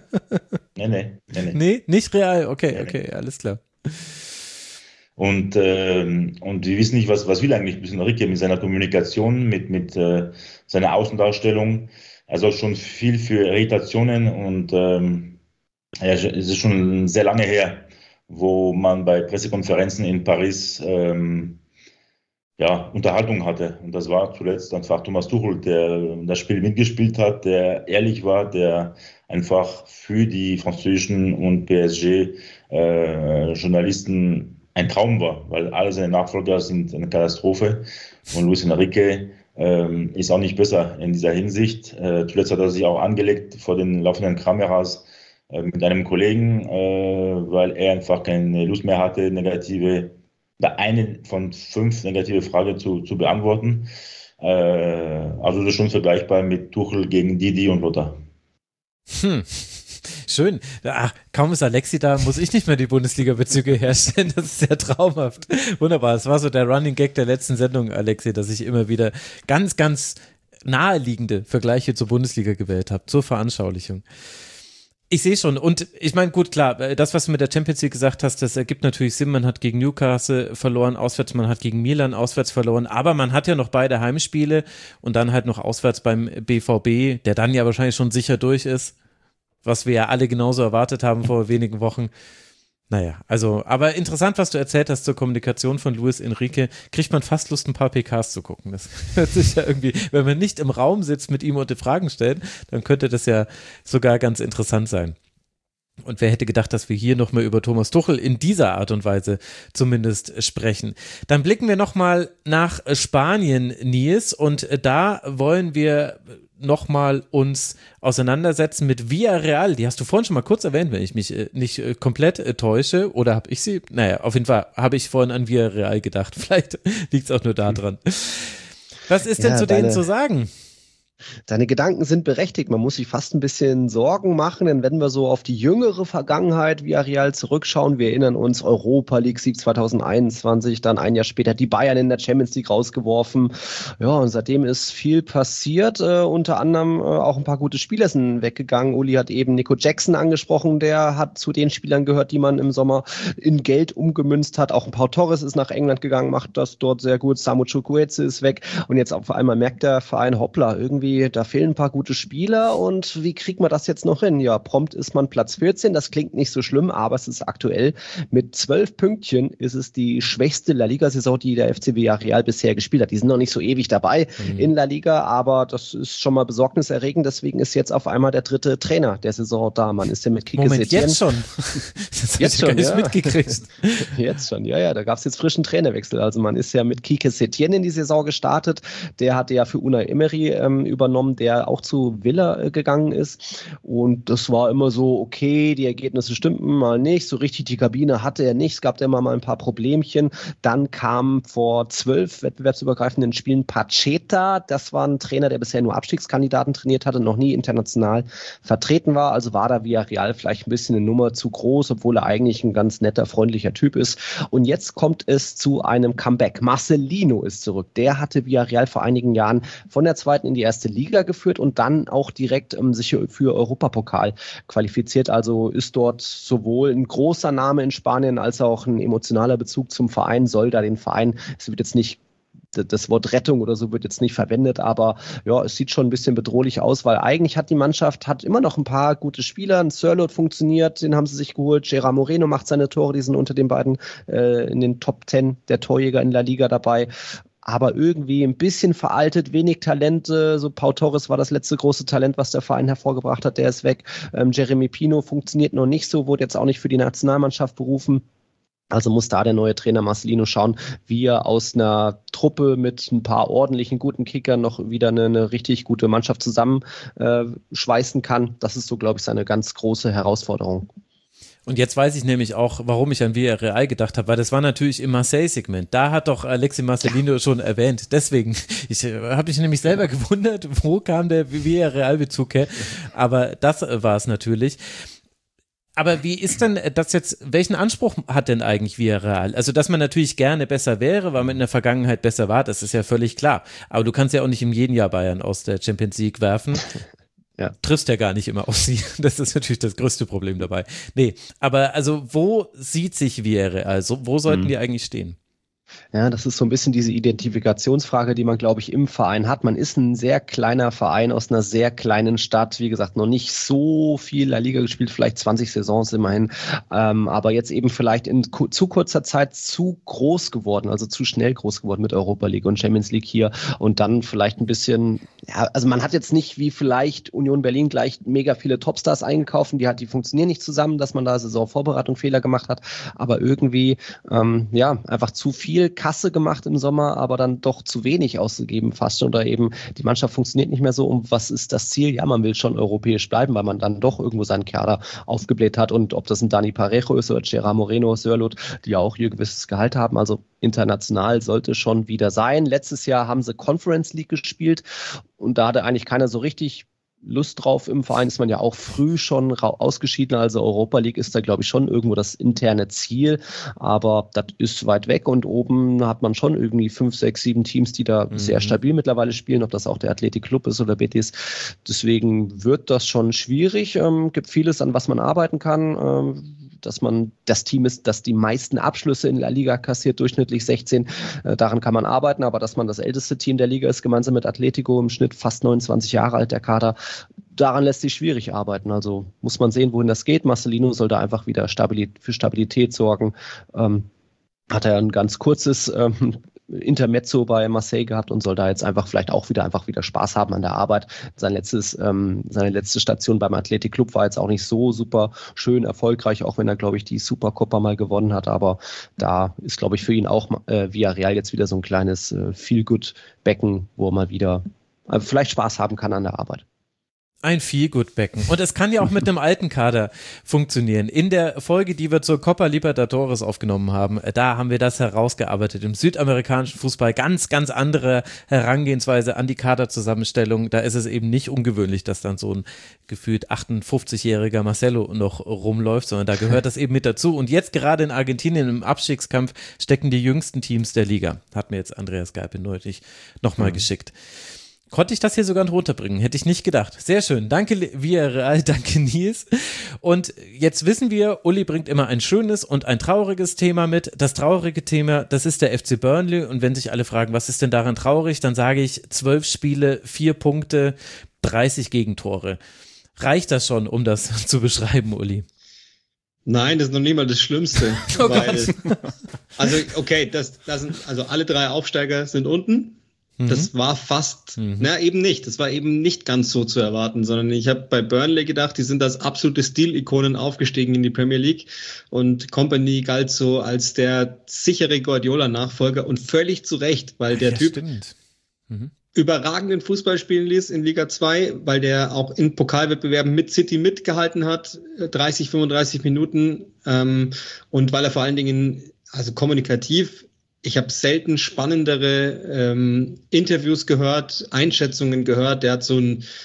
Nee, nicht real. Okay, alles klar. Und wir wissen nicht, was will eigentlich Luis Enrique mit seiner Kommunikation, mit seiner Außendarstellung. Also schon viel für Irritationen und es ist schon sehr lange her, wo man bei Pressekonferenzen in Paris Unterhaltung hatte. Und das war zuletzt einfach Thomas Tuchel, der das Spiel mitgespielt hat, der ehrlich war, der einfach für die französischen und PSG-Journalisten ein Traum war, weil alle seine Nachfolger sind eine Katastrophe. Und Luis Enrique ist auch nicht besser in dieser Hinsicht. Zuletzt hat er sich auch angelegt vor den laufenden Kameras mit einem Kollegen, weil er einfach keine Lust mehr hatte, eine von 5 negative Fragen zu beantworten. Also das ist schon vergleichbar mit Tuchel gegen Didi und Lothar. Schön. Ach, kaum ist Alexi da, muss ich nicht mehr die Bundesliga-Bezüge herstellen. Das ist sehr traumhaft. Wunderbar. Es war so der Running Gag der letzten Sendung, Alexi, dass ich immer wieder ganz, ganz naheliegende Vergleiche zur Bundesliga gewählt habe, zur Veranschaulichung. Ich sehe schon. Und ich meine, gut, klar, das, was du mit der Champions League gesagt hast, das ergibt natürlich Sinn. Man hat gegen Newcastle verloren, auswärts, man hat gegen Milan auswärts verloren, aber man hat ja noch beide Heimspiele und dann halt noch auswärts beim BVB, der dann ja wahrscheinlich schon sicher durch ist, was wir ja alle genauso erwartet haben vor wenigen Wochen. Naja, also, aber interessant, was du erzählt hast zur Kommunikation von Luis Enrique, kriegt man fast Lust, ein paar PKs zu gucken. Das hört sich ja irgendwie, wenn man nicht im Raum sitzt mit ihm und die Fragen stellt, dann könnte das ja sogar ganz interessant sein. Und wer hätte gedacht, dass wir hier nochmal über Thomas Tuchel in dieser Art und Weise zumindest sprechen. Dann blicken wir nochmal nach Spanien, Nils, und da wollen wir nochmal uns auseinandersetzen mit Villarreal. Die hast du vorhin schon mal kurz erwähnt, wenn ich mich nicht komplett täusche. Oder habe ich sie? Naja, auf jeden Fall habe ich vorhin an Villarreal gedacht. Vielleicht liegt es auch nur da dran. Was ist denn zu denen zu sagen? Deine Gedanken sind berechtigt. Man muss sich fast ein bisschen Sorgen machen, denn wenn wir so auf die jüngere Vergangenheit Villarreal zurückschauen, wir erinnern uns Europa League Sieg 2021, dann ein Jahr später die Bayern in der Champions League rausgeworfen. Ja, und seitdem ist viel passiert. Unter anderem auch ein paar gute Spieler sind weggegangen. Uli hat eben Nico Jackson angesprochen, der hat zu den Spielern gehört, die man im Sommer in Geld umgemünzt hat. Auch ein Pau Torres ist nach England gegangen, macht das dort sehr gut. Samu Chukwueze ist weg und jetzt auf einmal merkt der Verein, hoppla, irgendwie da fehlen ein paar gute Spieler und wie kriegt man das jetzt noch hin? Ja, prompt ist man Platz 14, das klingt nicht so schlimm, aber es ist aktuell mit 12 Pünktchen ist es die schwächste La Liga-Saison, die der FC Villarreal bisher gespielt hat. Die sind noch nicht so ewig dabei in La Liga, aber das ist schon mal besorgniserregend, deswegen ist jetzt auf einmal der dritte Trainer der Saison da. Man ist ja mit Quique Setien. Jetzt schon? Das jetzt schon, ja. Mitgekriegt. Jetzt schon, ja, da gab es jetzt frischen Trainerwechsel. Also man ist ja mit Quique Setien in die Saison gestartet, der hatte ja für Unai Emery übernommen, der auch zu Villa gegangen ist und das war immer so, okay, die Ergebnisse stimmten mal nicht, so richtig die Kabine hatte er nicht, es gab immer mal ein paar Problemchen, dann kam vor 12 wettbewerbsübergreifenden Spielen Pacheta, das war ein Trainer, der bisher nur Abstiegskandidaten trainiert hatte, noch nie international vertreten war, also war da Villarreal vielleicht ein bisschen eine Nummer zu groß, obwohl er eigentlich ein ganz netter, freundlicher Typ ist und jetzt kommt es zu einem Comeback. Marcelino ist zurück, der hatte Villarreal vor einigen Jahren von der zweiten in die erste Liga geführt und dann auch direkt sich für Europapokal qualifiziert. Also ist dort sowohl ein großer Name in Spanien als auch ein emotionaler Bezug zum Verein, soll da den Verein, es wird jetzt nicht das Wort Rettung oder so wird jetzt nicht verwendet, aber ja, es sieht schon ein bisschen bedrohlich aus, weil eigentlich hat die Mannschaft immer noch ein paar gute Spieler. Ein Sörloth funktioniert, den haben sie sich geholt. Gerard Moreno macht seine Tore, die sind unter den beiden in den Top 10 der Torjäger in La Liga dabei. Aber irgendwie ein bisschen veraltet, wenig Talente. So Pau Torres war das letzte große Talent, was der Verein hervorgebracht hat, der ist weg. Jeremy Pino funktioniert noch nicht so, wurde jetzt auch nicht für die Nationalmannschaft berufen. Also muss da der neue Trainer Marcelino schauen, wie er aus einer Truppe mit ein paar ordentlichen, guten Kickern noch wieder eine richtig gute Mannschaft zusammenschweißen kann. Das ist so, glaube ich, seine ganz große Herausforderung. Und jetzt weiß ich nämlich auch, warum ich an Villarreal gedacht habe, weil das war natürlich im Marseille-Segment. Da hat doch Alexis Marcelino schon erwähnt. Deswegen, ich habe mich nämlich selber gewundert, wo kam der Villarreal-Bezug her. Aber das war es natürlich. Aber wie ist denn das jetzt, welchen Anspruch hat denn eigentlich Villarreal? Also, dass man natürlich gerne besser wäre, weil man in der Vergangenheit besser war, das ist ja völlig klar. Aber du kannst ja auch nicht im jeden Jahr Bayern aus der Champions League werfen. Ja. Triffst ja gar nicht immer auf sie. Das ist natürlich das größte Problem dabei. Nee, aber also wo sieht sich Villarreal? Also wo sollten die eigentlich stehen? Ja, das ist so ein bisschen diese Identifikationsfrage, die man, glaube ich, im Verein hat. Man ist ein sehr kleiner Verein aus einer sehr kleinen Stadt. Wie gesagt, noch nicht so viel La Liga gespielt, vielleicht 20 Saisons immerhin. Aber jetzt eben vielleicht in zu kurzer Zeit zu groß geworden, also zu schnell groß geworden mit Europa League und Champions League hier. Und dann vielleicht ein bisschen, ja, also man hat jetzt nicht wie vielleicht Union Berlin gleich mega viele Topstars eingekauft. Die funktionieren nicht zusammen, dass man da Saisonvorbereitung Fehler gemacht hat. Aber irgendwie, einfach zu viel Kasse gemacht im Sommer, aber dann doch zu wenig ausgegeben fast schon, oder eben die Mannschaft funktioniert nicht mehr so. Und was ist das Ziel? Ja, man will schon europäisch bleiben, weil man dann doch irgendwo seinen Kader aufgebläht hat, und ob das ein Dani Parejo ist oder Gerard Moreno, Sörloth, die ja auch ihr gewisses Gehalt haben, also international sollte schon wieder sein. Letztes Jahr haben sie Conference League gespielt und da hatte eigentlich keiner so richtig Lust drauf. Im Verein ist man ja auch früh schon ausgeschieden, also Europa League ist da, glaube ich, schon irgendwo das interne Ziel, aber das ist weit weg und oben hat man schon irgendwie 5, 6, 7 Teams, die da sehr stabil mittlerweile spielen, ob das auch der Athletic Club ist oder Betis. Deswegen wird das schon schwierig. Gibt vieles, an was man arbeiten kann. Dass man das Team ist, das die meisten Abschlüsse in La Liga kassiert, durchschnittlich 16. Daran kann man arbeiten, aber dass man das älteste Team der Liga ist, gemeinsam mit Atletico, im Schnitt fast 29 Jahre alt, der Kader, daran lässt sich schwierig arbeiten. Also muss man sehen, wohin das geht. Marcelino soll da einfach wieder für Stabilität sorgen. Hat er ein ganz kurzes Intermezzo bei Marseille gehabt und soll da jetzt vielleicht auch wieder Spaß haben an der Arbeit. Seine letzte Station beim Athletic Club war jetzt auch nicht so super schön erfolgreich, auch wenn er, glaube ich, die Supercopa mal gewonnen hat, aber da ist, glaube ich, für ihn auch Villarreal jetzt wieder so ein kleines Feel-Good-Becken, wo er mal wieder vielleicht Spaß haben kann an der Arbeit. Ein Feel-Good-Becken. Und es kann ja auch mit einem alten Kader funktionieren. In der Folge, die wir zur Copa Libertadores aufgenommen haben, da haben wir das herausgearbeitet. Im südamerikanischen Fußball ganz, ganz andere Herangehensweise an die Kaderzusammenstellung. Da ist es eben nicht ungewöhnlich, dass dann so ein gefühlt 58-jähriger Marcelo noch rumläuft, sondern da gehört das eben mit dazu. Und jetzt gerade in Argentinien im Abstiegskampf stecken die jüngsten Teams der Liga. Hat mir jetzt Andreas Galpin neulich nochmal geschickt. Konnte ich das hier sogar runterbringen? Hätte ich nicht gedacht. Sehr schön. Danke Villarreal, danke Nils. Und jetzt wissen wir, Uli bringt immer ein schönes und ein trauriges Thema mit. Das traurige Thema, das ist der FC Burnley. Und wenn sich alle fragen, was ist denn daran traurig, dann sage ich 12 Spiele, 4 Punkte, 30 Gegentore. Reicht das schon, um das zu beschreiben, Uli? Nein, das ist noch nicht mal das Schlimmste. Oh weil, also okay, also alle 3 Aufsteiger sind unten. Das war fast, eben nicht. Das war eben nicht ganz so zu erwarten, sondern ich habe bei Burnley gedacht, die sind als absolute Stilikonen aufgestiegen in die Premier League und Kompany galt so als der sichere Guardiola-Nachfolger und völlig zu Recht, weil der Typ überragenden Fußball spielen ließ in Liga 2, weil der auch in Pokalwettbewerben mit City mitgehalten hat, 30, 35 Minuten und weil er vor allen Dingen, also kommunikativ, ich habe selten spannendere Interviews gehört, Einschätzungen gehört. Der hat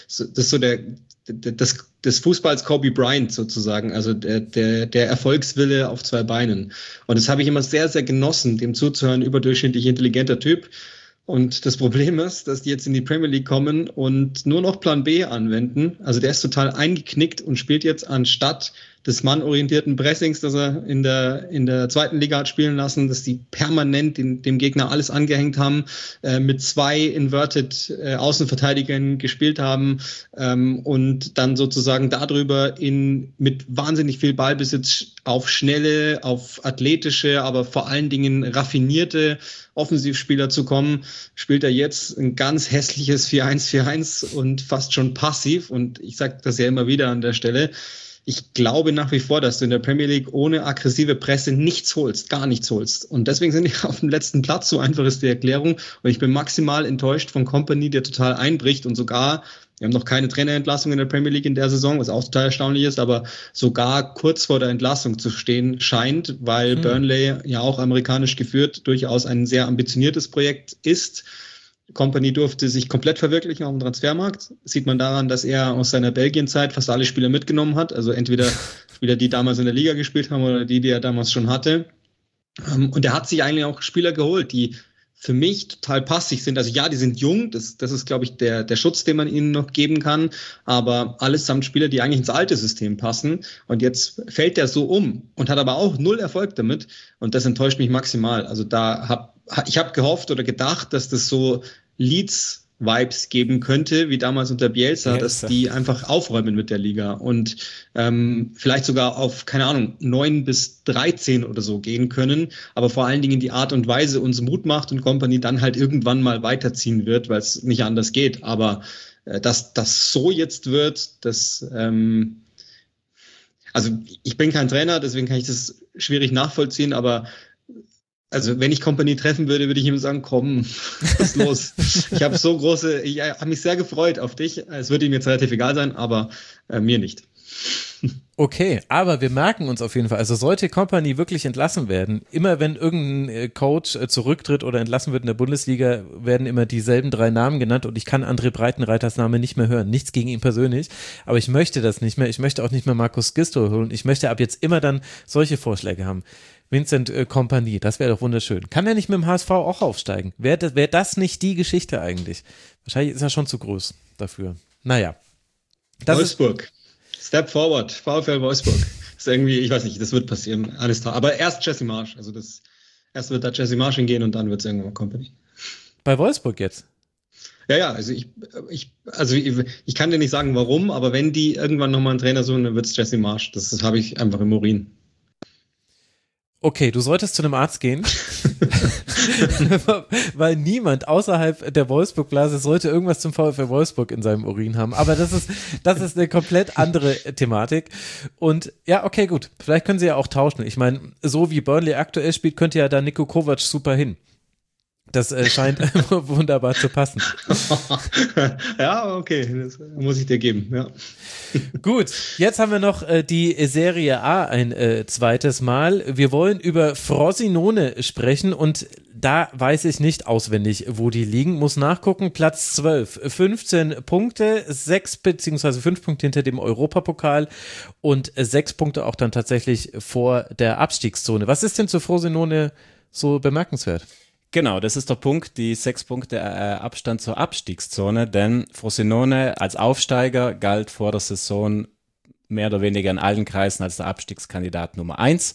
des Fußballs Kobe Bryant sozusagen, also der Erfolgswille auf 2 Beinen. Und das habe ich immer sehr, sehr genossen, dem zuzuhören, überdurchschnittlich intelligenter Typ. Und das Problem ist, dass die jetzt in die Premier League kommen und nur noch Plan B anwenden. Also der ist total eingeknickt und spielt jetzt anstatt des mannorientierten Pressings, das er in der 2. Liga hat spielen lassen, dass die permanent dem Gegner alles angehängt haben, mit 2 Inverted Außenverteidigern gespielt haben und dann sozusagen darüber mit wahnsinnig viel Ballbesitz auf schnelle, auf athletische, aber vor allen Dingen raffinierte Offensivspieler zu kommen, spielt er jetzt ein ganz hässliches 4-1-4-1 und fast schon passiv. Und ich sage das ja immer wieder an der Stelle. Ich glaube nach wie vor, dass du in der Premier League ohne aggressive Presse nichts holst, gar nichts holst. Und deswegen sind die auf dem letzten Platz, so einfach ist die Erklärung. Und ich bin maximal enttäuscht von Kompany, der total einbricht und sogar, wir haben noch keine Trainerentlassung in der Premier League in der Saison, was auch total erstaunlich ist, aber sogar kurz vor der Entlassung zu stehen scheint, weil Burnley ja auch amerikanisch geführt durchaus ein sehr ambitioniertes Projekt ist. Kompany durfte sich komplett verwirklichen auf dem Transfermarkt. Sieht man daran, dass er aus seiner Belgien-Zeit fast alle Spieler mitgenommen hat. Also entweder Spieler, die damals in der Liga gespielt haben oder die er damals schon hatte. Und er hat sich eigentlich auch Spieler geholt, die für mich total passig sind. Also ja, die sind jung. Das ist, glaube ich, der Schutz, den man ihnen noch geben kann. Aber allesamt Spieler, die eigentlich ins alte System passen. Und jetzt fällt der so um und hat aber auch 0 Erfolg damit. Und das enttäuscht mich maximal. Also ich habe gehofft oder gedacht, dass das so Leeds-Vibes geben könnte, wie damals unter Bielsa, dass die einfach aufräumen mit der Liga und vielleicht sogar auf, 9 bis 13 oder so gehen können, aber vor allen Dingen die Art und Weise uns Mut macht und Kompany dann halt irgendwann mal weiterziehen wird, weil es nicht anders geht. Aber dass das so jetzt wird, also ich bin kein Trainer, deswegen kann ich das schwierig nachvollziehen, aber also wenn ich Kompany treffen würde, würde ich ihm sagen, komm, was ist los? Ich habe mich sehr gefreut auf dich. Es würde ihm jetzt relativ egal sein, aber mir nicht. Okay, aber wir merken uns auf jeden Fall, also sollte Kompany wirklich entlassen werden, immer wenn irgendein Coach zurücktritt oder entlassen wird in der Bundesliga, werden immer dieselben 3 Namen genannt und ich kann André Breitenreiters Name nicht mehr hören. Nichts gegen ihn persönlich, aber ich möchte das nicht mehr. Ich möchte auch nicht mehr Markus Gisdol holen. Ich möchte ab jetzt immer dann solche Vorschläge haben. Vincent Kompany, das wäre doch wunderschön. Kann er nicht mit dem HSV auch aufsteigen? Wäre das nicht die Geschichte eigentlich? Wahrscheinlich ist er schon zu groß dafür. Naja. Wolfsburg. Step forward, VfL Wolfsburg. Das ist irgendwie, ich weiß nicht, das wird passieren, alles klar. Aber erst Jesse Marsch. Also erst wird da Jesse Marsch hingehen und dann wird es irgendwann mal Kompany. Bei Wolfsburg jetzt? Ja, also ich kann dir nicht sagen, warum, aber wenn die irgendwann nochmal einen Trainer suchen, dann wird es Jesse Marsch. Das habe ich einfach im Urin. Okay, du solltest zu einem Arzt gehen, weil niemand außerhalb der Wolfsburg-Blase sollte irgendwas zum VfL Wolfsburg in seinem Urin haben. Aber das ist eine komplett andere Thematik. Und ja, okay, gut. Vielleicht können sie ja auch tauschen. Ich meine, so wie Burnley aktuell spielt, könnte ja da Niko Kovac super hin. Das scheint wunderbar zu passen. Ja, okay, das muss ich dir geben, ja. Gut, jetzt haben wir noch die Serie A ein zweites Mal. Wir wollen über Frosinone sprechen und da weiß ich nicht auswendig, wo die liegen. Muss nachgucken, Platz 12, 15 Punkte, 6 bzw. 5 Punkte hinter dem Europapokal und 6 Punkte auch dann tatsächlich vor der Abstiegszone. Was ist denn zu Frosinone so bemerkenswert? Genau, das ist der Punkt, die 6 Punkte Abstand zur Abstiegszone, denn Frosinone als Aufsteiger galt vor der Saison mehr oder weniger in allen Kreisen als der Abstiegskandidat Nummer 1.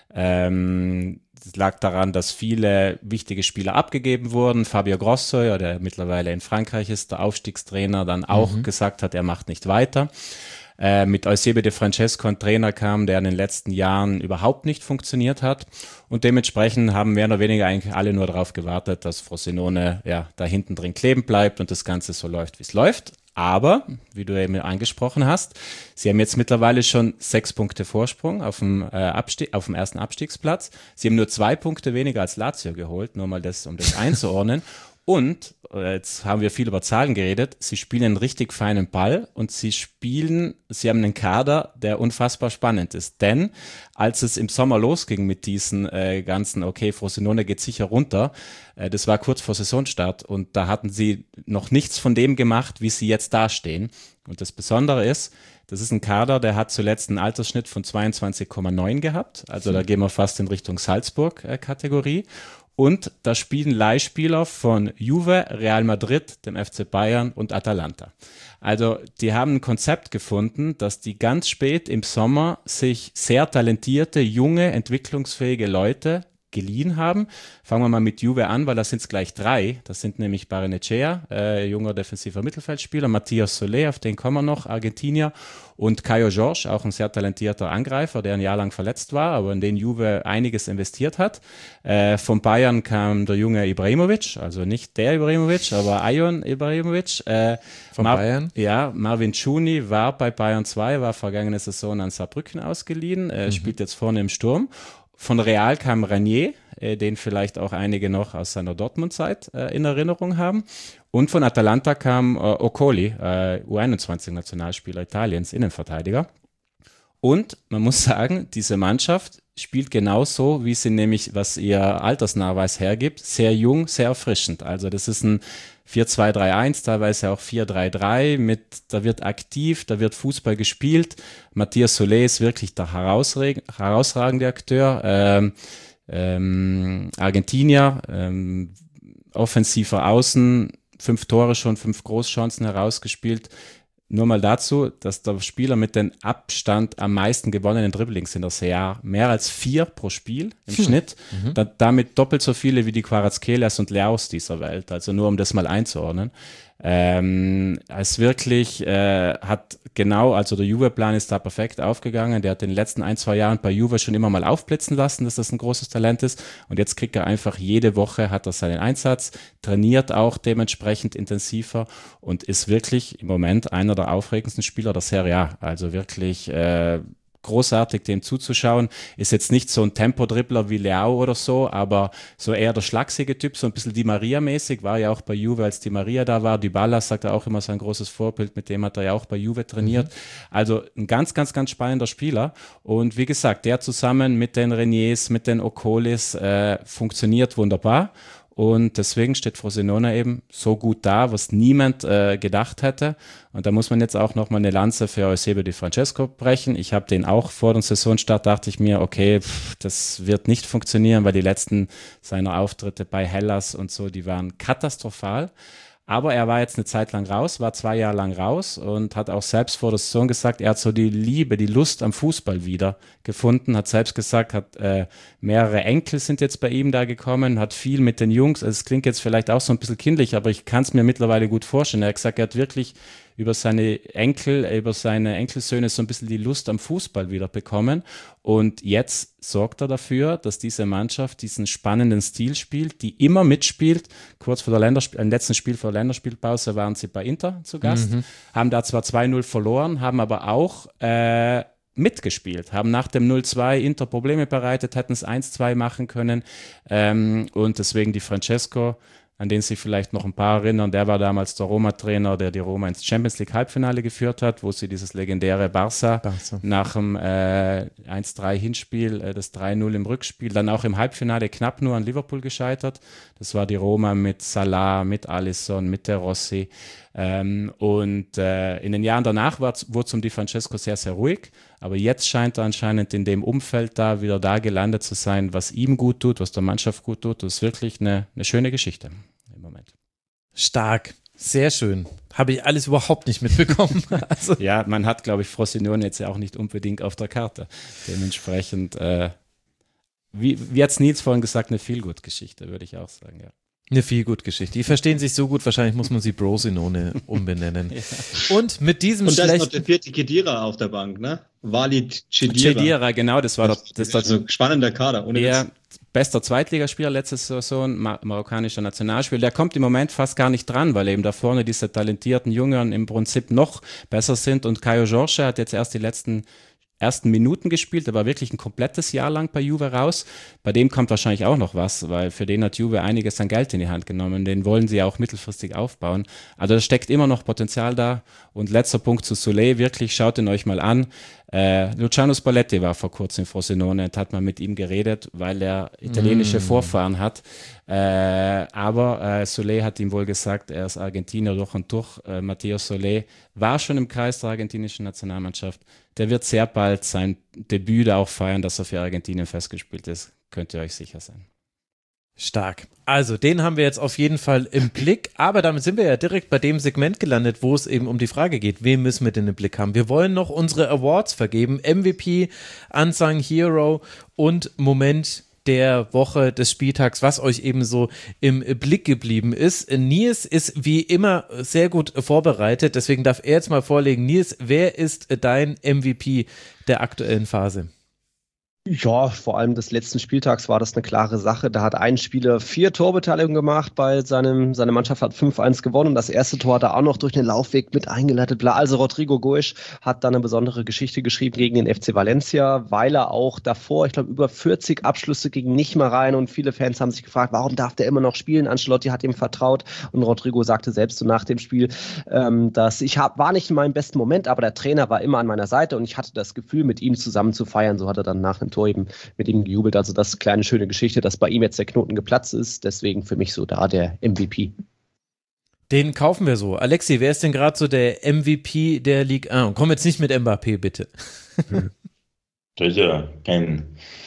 Das lag daran, dass viele wichtige Spieler abgegeben wurden. Fabio Grosso, der mittlerweile in Frankreich ist, der Aufstiegstrainer, dann auch gesagt hat, er macht nicht weiter. Mit Eusebio De Francesco ein Trainer kam, der in den letzten Jahren überhaupt nicht funktioniert hat. Und dementsprechend haben mehr oder weniger eigentlich alle nur darauf gewartet, dass Frosinone da hinten drin kleben bleibt und das Ganze so läuft, wie es läuft. Aber, wie du eben angesprochen hast, sie haben jetzt mittlerweile schon 6 Punkte Vorsprung auf dem ersten Abstiegsplatz. Sie haben nur 2 Punkte weniger als Lazio geholt, nur mal um das einzuordnen. Und, jetzt haben wir viel über Zahlen geredet, sie spielen einen richtig feinen Ball und sie haben einen Kader, der unfassbar spannend ist. Denn als es im Sommer losging mit diesen ganzen, Frosinone geht sicher runter, das war kurz vor Saisonstart und da hatten sie noch nichts von dem gemacht, wie sie jetzt dastehen. Und das Besondere ist, das ist ein Kader, der hat zuletzt einen Altersschnitt von 22,9 gehabt. Also da gehen wir fast in Richtung Salzburg-Kategorie. Und da spielen Leihspieler von Juve, Real Madrid, dem FC Bayern und Atalanta. Also die haben ein Konzept gefunden, dass die ganz spät im Sommer sich sehr talentierte, junge, entwicklungsfähige Leute geliehen haben. Fangen wir mal mit Juve an, weil da sind es gleich 3. Das sind nämlich Barrenechea, junger defensiver Mittelfeldspieler, Matthias Solé, auf den kommen wir noch, Argentinier, und Caio Jorge, auch ein sehr talentierter Angreifer, der ein Jahr lang verletzt war, aber in den Juve einiges investiert hat. Von Bayern kam der junge Ibrahimovic, also nicht der Ibrahimovic, aber Ayon Ibrahimovic. Von Bayern? Ja, Marvin Čuni war bei Bayern 2, war vergangene Saison an Saarbrücken ausgeliehen, spielt jetzt vorne im Sturm. Von Real kam Ranier, den vielleicht auch einige noch aus seiner Dortmund-Zeit in Erinnerung haben. Und von Atalanta kam Okoli, U21-Nationalspieler Italiens, Innenverteidiger. Und man muss sagen, diese Mannschaft spielt genauso, wie sie nämlich, was ihr Altersnachweis hergibt, sehr jung, sehr erfrischend. Also das ist ein 4-2-3-1, teilweise auch 4-3-3, da wird aktiv, da wird Fußball gespielt. Matthias Solé ist wirklich der herausragende Akteur. Argentinier, offensiver Außen, 5 Tore schon, 5 Großchancen herausgespielt. Nur mal dazu, dass der Spieler mit dem Abstand am meisten gewonnenen Dribblings in der Serie A mehr als 4 pro Spiel im Schnitt, damit doppelt so viele wie die Kvaratskhelias und Leaus dieser Welt, also nur um das mal einzuordnen. Es wirklich hat genau, also der Juve-Plan ist da perfekt aufgegangen, der hat in den letzten 1-2 Jahren bei Juve schon immer mal aufblitzen lassen, dass das ein großes Talent ist und jetzt kriegt er einfach jede Woche, hat er seinen Einsatz, trainiert auch dementsprechend intensiver und ist wirklich im Moment einer der aufregendsten Spieler der Serie A, also wirklich großartig, dem zuzuschauen. Ist jetzt nicht so ein Tempodribbler wie Leao oder so, aber so eher der schlachsige Typ, so ein bisschen Di Maria-mäßig, war ja auch bei Juve, als Di Maria da war. Dybala sagt er auch immer, sein großes Vorbild, mit dem hat er ja auch bei Juve trainiert. Also ein ganz, ganz, ganz spannender Spieler. Und wie gesagt, der zusammen mit den Reniers, mit den Okolis funktioniert wunderbar. Und deswegen steht Frosinone eben so gut da, was niemand gedacht hätte. Und da muss man jetzt auch nochmal eine Lanze für Eusebio Di Francesco brechen. Ich habe den auch vor dem Saisonstart, dachte ich mir, okay, das wird nicht funktionieren, weil die letzten seiner Auftritte bei Hellas und so, die waren katastrophal. Aber er war jetzt eine Zeit lang raus, war 2 Jahre lang raus und hat auch selbst vor der Saison gesagt, er hat so die Liebe, die Lust am Fußball wieder gefunden, hat selbst gesagt, mehrere Enkel sind jetzt bei ihm da gekommen, hat viel mit den Jungs, also es klingt jetzt vielleicht auch so ein bisschen kindlich, aber ich kann es mir mittlerweile gut vorstellen. Er hat gesagt, er hat wirklich über seine Enkelsöhne so ein bisschen die Lust am Fußball wieder bekommen. Und jetzt sorgt er dafür, dass diese Mannschaft diesen spannenden Stil spielt, die immer mitspielt. Kurz vor der letzten Spiel vor der Länderspielpause waren sie bei Inter zu Gast, haben da zwar 2-0 verloren, haben aber auch mitgespielt, haben nach dem 0-2 Inter Probleme bereitet, hätten es 1-2 machen können. Und deswegen Di Francesco, an den sich vielleicht noch ein paar erinnern, der war damals der Roma-Trainer, der die Roma ins Champions-League-Halbfinale geführt hat, wo sie dieses legendäre Barca. Nach dem 1-3 Hinspiel, das 3-0 im Rückspiel, dann auch im Halbfinale knapp nur an Liverpool gescheitert. Das war die Roma mit Salah, mit Alisson, mit De Rossi. In den Jahren danach wurde es um Di Francesco sehr, sehr ruhig, aber jetzt scheint er anscheinend in dem Umfeld da wieder da gelandet zu sein, was ihm gut tut, was der Mannschaft gut tut. Das ist wirklich eine schöne Geschichte im Moment. Stark, sehr schön. Habe ich alles überhaupt nicht mitbekommen. Also. Ja, man hat, glaube ich, Frosinone jetzt ja auch nicht unbedingt auf der Karte. Dementsprechend, wie hat es Nils vorhin gesagt, eine Feelgood-Geschichte, würde ich auch sagen, ja. Eine Feelgood-Geschichte. Die verstehen sich so gut, wahrscheinlich muss man sie Frosinone umbenennen. Ja. Und mit diesem Und da ist noch der 4. Khedira auf der Bank, ne? Walid Khedira. Khedira, genau, das war das also spannender Kader. Bester Zweitligaspieler letzte Saison, marokkanischer Nationalspieler. Der kommt im Moment fast gar nicht dran, weil eben da vorne diese talentierten Jüngeren im Prinzip noch besser sind. Und Caio Jorge hat jetzt erst die ersten Minuten gespielt, der war wirklich ein komplettes Jahr lang bei Juve raus. Bei dem kommt wahrscheinlich auch noch was, weil für den hat Juve einiges an Geld in die Hand genommen. Den wollen sie ja auch mittelfristig aufbauen. Also da steckt immer noch Potenzial da. Und letzter Punkt zu Soulé, wirklich, schaut ihn euch mal an. Luciano Spalletti war vor kurzem in Frosinone und hat mal mit ihm geredet, weil er italienische Vorfahren hat. Aber Soulé hat ihm wohl gesagt, er ist Argentinier durch und durch. Matteo Soulé war schon im Kreis der argentinischen Nationalmannschaft. Der wird sehr bald sein Debüt da auch feiern, dass er für Argentinien festgespielt ist. Könnt ihr euch sicher sein. Stark. Also, den haben wir jetzt auf jeden Fall im Blick, aber damit sind wir ja direkt bei dem Segment gelandet, wo es eben um die Frage geht, wen müssen wir denn im Blick haben? Wir wollen noch unsere Awards vergeben, MVP, Unsung Hero und Moment der Woche des Spieltags, was euch eben so im Blick geblieben ist. Nils ist wie immer sehr gut vorbereitet, deswegen darf er jetzt mal vorlegen. Nils, wer ist dein MVP der aktuellen Phase? Ja, vor allem des letzten Spieltags war das eine klare Sache. Da hat ein Spieler 4 Torbeteiligungen gemacht, seine Mannschaft hat 5-1 gewonnen und das erste Tor hat er auch noch durch den Laufweg mit eingeleitet. Also Rodrigo Goes hat da eine besondere Geschichte geschrieben gegen den FC Valencia, weil er auch davor, ich glaube, über 40 Abschlüsse gegen nicht mal rein und viele Fans haben sich gefragt, warum darf der immer noch spielen? Ancelotti hat ihm vertraut und Rodrigo sagte selbst so nach dem Spiel, dass war nicht in meinem besten Moment, aber der Trainer war immer an meiner Seite und ich hatte das Gefühl, mit ihm zusammen zu feiern. So hat er dann nach dem Tor eben mit ihm gejubelt. Also das ist eine kleine schöne Geschichte, dass bei ihm jetzt der Knoten geplatzt ist. Deswegen für mich so da der MVP. Den kaufen wir so. Alexi, wer ist denn gerade so der MVP der Ligue 1? Komm jetzt nicht mit Mbappé, bitte. Der ist ja kein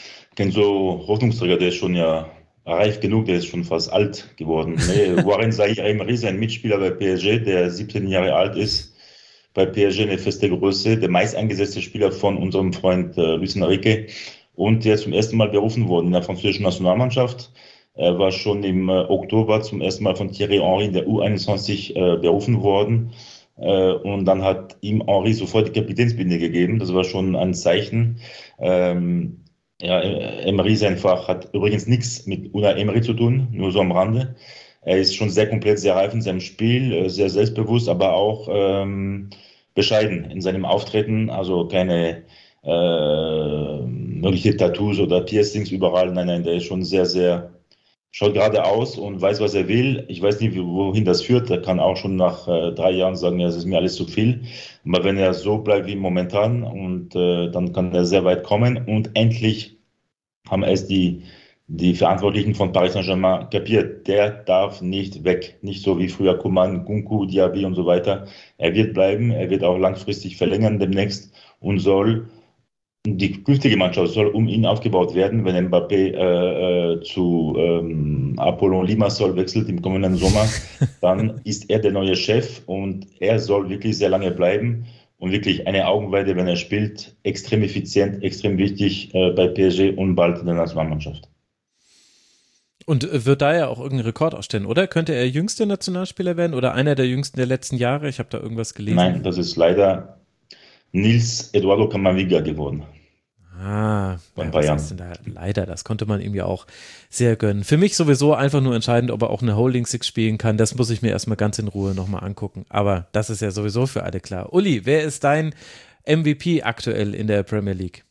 so Hoffnungsträger, der ist schon ja reif genug, der ist schon fast alt geworden. Warren Zaïre-Emery ist ein Mitspieler bei PSG, der 17 Jahre alt ist. Bei PSG eine feste Größe, der meist eingesetzte Spieler von unserem Freund Luis Enrique und der zum ersten Mal berufen worden in der französischen Nationalmannschaft. Er war schon im Oktober zum ersten Mal von Thierry Henry in der U21 berufen worden und dann hat ihm Henry sofort die Kapitänsbinde gegeben. Das war schon ein Zeichen. Emery sein Fach hat übrigens nichts mit Unai Emery zu tun, nur so am Rande. Er ist schon sehr komplett, sehr reif in seinem Spiel, sehr selbstbewusst, aber auch bescheiden in seinem Auftreten. Also keine mögliche Tattoos oder Piercings überall. Nein, der ist schon sehr, sehr, schaut gerade aus und weiß, was er will. Ich weiß nicht, wohin das führt. Er kann auch schon nach 3 Jahren sagen, ja, es ist mir alles zu viel. Aber wenn er so bleibt wie momentan, und dann kann er sehr weit kommen. Und endlich haben es die Verantwortlichen von Paris Saint-Germain kapiert. Der darf nicht weg. Nicht so wie früher Coman, Nkunku, Diaby und so weiter. Er wird bleiben. Er wird auch langfristig verlängern demnächst und die künftige Mannschaft soll um ihn aufgebaut werden, wenn Mbappé zu Apollon Limassol wechselt im kommenden Sommer, dann ist er der neue Chef und er soll wirklich sehr lange bleiben und wirklich eine Augenweide, wenn er spielt, extrem effizient, extrem wichtig bei PSG und bald in der Nationalmannschaft. Und wird da ja auch irgendeinen Rekord ausstellen, oder? Könnte er jüngster Nationalspieler werden oder einer der jüngsten der letzten Jahre? Ich habe da irgendwas gelesen. Nein, das ist leider Nils Eduardo Camavinga geworden. Vor ein paar Jahren. Leider, das konnte man ihm ja auch sehr gönnen. Für mich sowieso einfach nur entscheidend, ob er auch eine Holding Six spielen kann. Das muss ich mir erstmal ganz in Ruhe nochmal angucken. Aber das ist ja sowieso für alle klar. Uli, wer ist dein MVP aktuell in der Premier League?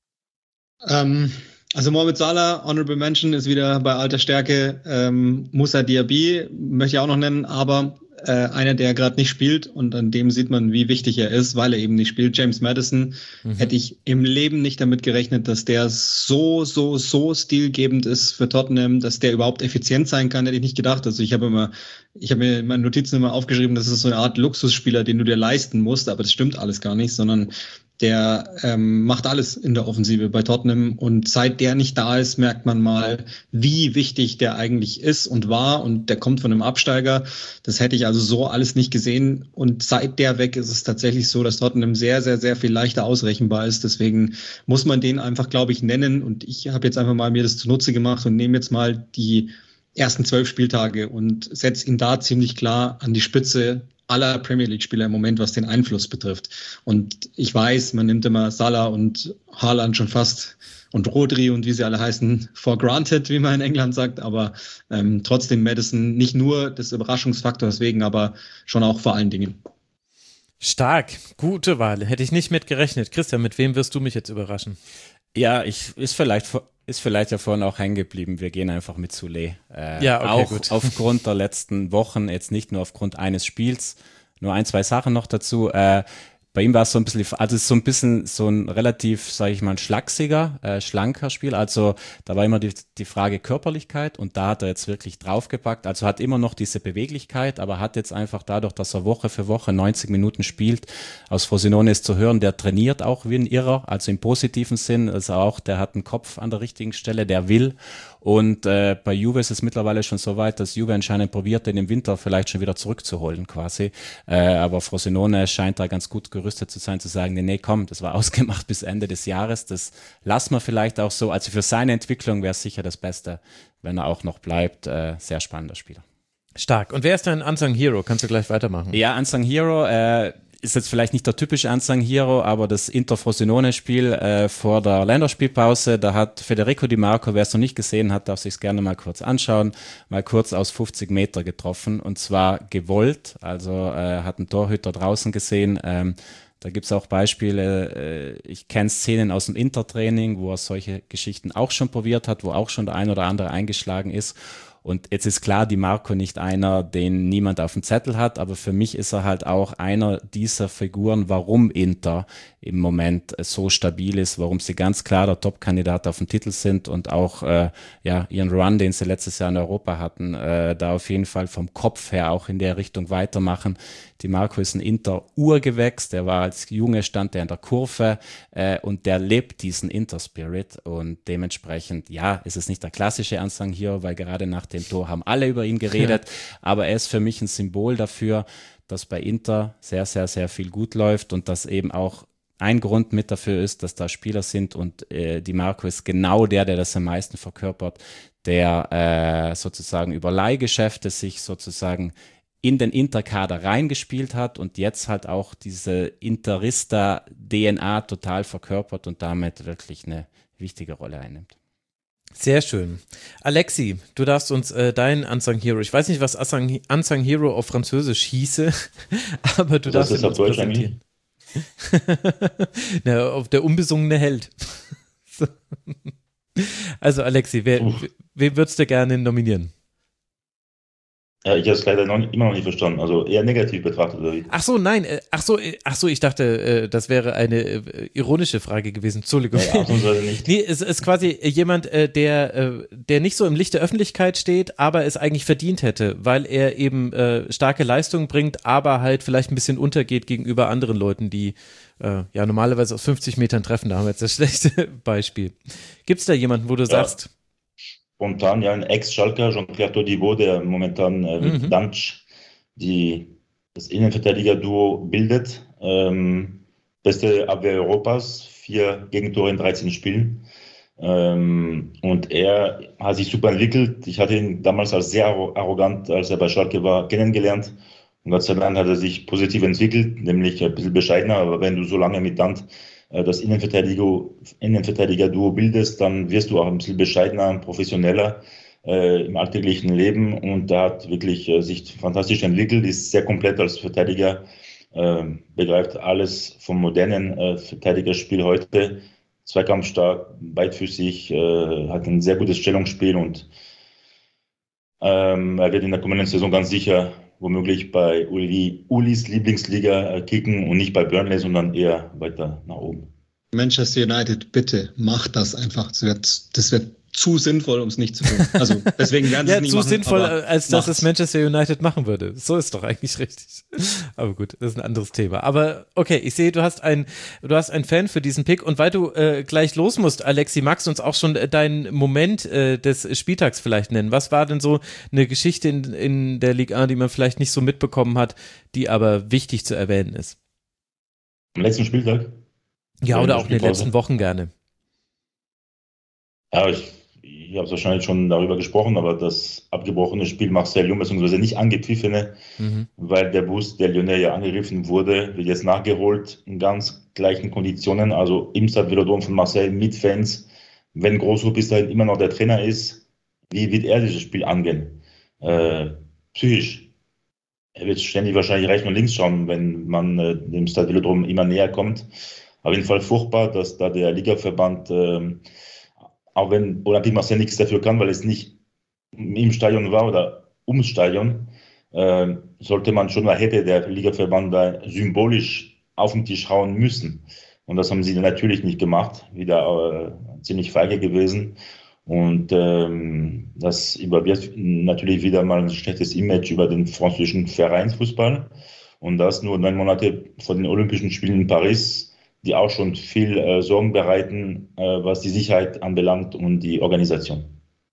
Also Mohamed Salah, Honorable Mention, ist wieder bei alter Stärke. Moussa Diaby möchte ich auch noch nennen, aber einer, der gerade nicht spielt und an dem sieht man, wie wichtig er ist, weil er eben nicht spielt. James Maddison, hätte ich im Leben nicht damit gerechnet, dass der so stilgebend ist für Tottenham, dass der überhaupt effizient sein kann, hätte ich nicht gedacht. Also ich habe mir in meinen Notizen immer aufgeschrieben, das ist so eine Art Luxusspieler, den du dir leisten musst, aber das stimmt alles gar nicht, sondern der macht alles in der Offensive bei Tottenham und seit der nicht da ist, merkt man mal, wie wichtig der eigentlich ist und war und der kommt von einem Absteiger. Das hätte ich also so alles nicht gesehen und seit der weg ist es tatsächlich so, dass Tottenham sehr, sehr, sehr viel leichter ausrechenbar ist. Deswegen muss man den einfach, glaube ich, nennen und ich habe jetzt einfach mal mir das zunutze gemacht und nehme jetzt mal die ersten 12 Spieltage und setze ihn da ziemlich klar an die Spitze aller Premier League-Spieler im Moment, was den Einfluss betrifft. Und ich weiß, man nimmt immer Salah und Haaland schon fast und Rodri und wie sie alle heißen, for granted, wie man in England sagt, aber trotzdem Maddison nicht nur des Überraschungsfaktors wegen, aber schon auch vor allen Dingen. Stark, gute Wahl. Hätte ich nicht mit gerechnet. Christian, mit wem wirst du mich jetzt überraschen? Ja, ist vielleicht ja vorhin auch hängen geblieben. Wir gehen einfach mit Soulé. Ja, okay, auch gut. Aufgrund der letzten Wochen, jetzt nicht nur aufgrund eines Spiels, nur 1, 2 Sachen noch dazu. Bei ihm war es so ein bisschen so ein relativ, sage ich mal, schlanker Spiel. Also da war immer die Frage Körperlichkeit und da hat er jetzt wirklich draufgepackt. Also hat immer noch diese Beweglichkeit, aber hat jetzt einfach dadurch, dass er Woche für Woche 90 Minuten spielt, aus Frosinone ist zu hören, der trainiert auch wie ein Irrer, also im positiven Sinn. Also auch, der hat einen Kopf an der richtigen Stelle, der will. Und bei Juve ist es mittlerweile schon so weit, dass Juve anscheinend probiert, den im Winter vielleicht schon wieder zurückzuholen quasi. Aber Frosinone scheint da ganz gut gerüstet zu sein, zu sagen, nee, komm, das war ausgemacht bis Ende des Jahres. Das lassen wir vielleicht auch so. Also für seine Entwicklung wäre es sicher das Beste, wenn er auch noch bleibt. Sehr spannender Spieler. Stark. Und wer ist dein Unsung Hero? Kannst du gleich weitermachen? Ja, Unsung Hero ist jetzt vielleicht nicht der typische Unsung Hero, aber das Inter-Frosinone-Spiel vor der Länderspielpause, da hat Federico Di Marco, wer es noch nicht gesehen hat, darf sich es gerne mal kurz anschauen, mal kurz aus 50 Meter getroffen und zwar gewollt, also hat einen Torhüter draußen gesehen. Da gibt es auch Beispiele, ich kenne Szenen aus dem Intertraining, wo er solche Geschichten auch schon probiert hat, wo auch schon der ein oder andere eingeschlagen ist. Und jetzt ist klar, Di Marco nicht einer, den niemand auf dem Zettel hat, aber für mich ist er halt auch einer dieser Figuren, warum Inter im Moment so stabil ist, warum sie ganz klar der Top-Kandidat auf den Titel sind und auch ihren Run, den sie letztes Jahr in Europa hatten, da auf jeden Fall vom Kopf her auch in der Richtung weitermachen. Di Marco ist ein Inter-Urgewächs, der war als Junge, stand der in der Kurve und der lebt diesen Inter-Spirit und dementsprechend, ja, ist es nicht der klassische Unsung Hero, weil gerade nach dem Tor haben alle über ihn geredet, aber er ist für mich ein Symbol dafür, dass bei Inter sehr, sehr, sehr viel gut läuft und dass eben auch ein Grund mit dafür ist, dass da Spieler sind und Di Marco ist genau der das am meisten verkörpert, der sozusagen über Leihgeschäfte sich sozusagen in den Interkader reingespielt hat und jetzt halt auch diese Interista-DNA total verkörpert und damit wirklich eine wichtige Rolle einnimmt. Sehr schön. Alexi, du darfst uns deinen Unsung Hero, ich weiß nicht, was Unsung Hero auf Französisch hieße, aber du darfst uns präsentieren. Na, auf der unbesungene Held. So. Also Alexi, wen würdest du gerne nominieren? Ja, ich habe es leider immer noch nicht verstanden. Also eher negativ betrachtet, oder wie? Ach so, nein. Ach so, ich dachte, das wäre eine ironische Frage gewesen. Entschuldigung. Ja, nicht. Nee, es ist quasi jemand, der nicht so im Licht der Öffentlichkeit steht, aber es eigentlich verdient hätte, weil er eben starke Leistungen bringt, aber halt vielleicht ein bisschen untergeht gegenüber anderen Leuten, die ja normalerweise aus 50 Metern treffen. Da haben wir jetzt das schlechte Beispiel. Gibt es da jemanden, wo du sagst, spontan, ja, ein Ex-Schalker, Jean-Pierre Todibo, der momentan mit Danc das Innenverteidiger-Duo bildet. Beste Abwehr Europas, 4 Gegentore in 13 Spielen. Und er hat sich super entwickelt. Ich hatte ihn damals als sehr arrogant, als er bei Schalke war, kennengelernt. Und Gott sei Dank hat er sich positiv entwickelt, nämlich ein bisschen bescheidener. Aber wenn du so lange mit Danc das Innenverteidiger-Duo bildest, dann wirst du auch ein bisschen bescheidener, professioneller im alltäglichen Leben, und da hat wirklich sich fantastisch entwickelt, ist sehr komplett als Verteidiger, begreift alles vom modernen Verteidigerspiel heute, zweikampfstark, beidfüßig, hat ein sehr gutes Stellungsspiel, und er wird in der kommenden Saison ganz sicher womöglich bei Ulis Lieblingsliga kicken und nicht bei Burnley, sondern eher weiter nach oben. Manchester United, bitte, macht das einfach. Das wird zu sinnvoll, um es nicht zu tun. Also deswegen werden sie es nicht machen. Ja, zu sinnvoll, als dass es Manchester United machen würde. So ist doch eigentlich richtig. Aber gut, das ist ein anderes Thema. Aber okay, ich sehe, du hast einen Fan für diesen Pick, und weil du gleich los musst, Alexi, magst du uns auch schon deinen Moment des Spieltags vielleicht nennen? Was war denn so eine Geschichte in der Ligue 1, die man vielleicht nicht so mitbekommen hat, die aber wichtig zu erwähnen ist? Am letzten Spieltag? Ja, oder auch in den letzten Wochen gerne. Ja, ich habe wahrscheinlich schon darüber gesprochen, aber das abgebrochene Spiel Marseille-Lyon, beziehungsweise nicht angepfiffene, weil der Bus, der Lyonnais ja angegriffen wurde, wird jetzt nachgeholt in ganz gleichen Konditionen, also im Stade Vélodrome von Marseille mit Fans. Wenn Großrup bis dahin immer noch der Trainer ist, wie wird er dieses Spiel angehen? Psychisch. Er wird ständig wahrscheinlich rechts und links schauen, wenn man dem Stade Vélodrome immer näher kommt. Auf jeden Fall furchtbar, dass da der Ligaverband, auch wenn Olympique Marseille nichts dafür kann, weil es nicht im Stadion war oder ums Stadion, sollte man schon, hätte der Ligaverband da symbolisch auf den Tisch hauen müssen. Und das haben sie natürlich nicht gemacht, wieder ziemlich feige gewesen. Und das überwirft natürlich wieder mal ein schlechtes Image über den französischen Vereinsfußball. Und das nur 9 Monate vor den Olympischen Spielen in Paris, die auch schon viel Sorgen bereiten, was die Sicherheit anbelangt und die Organisation.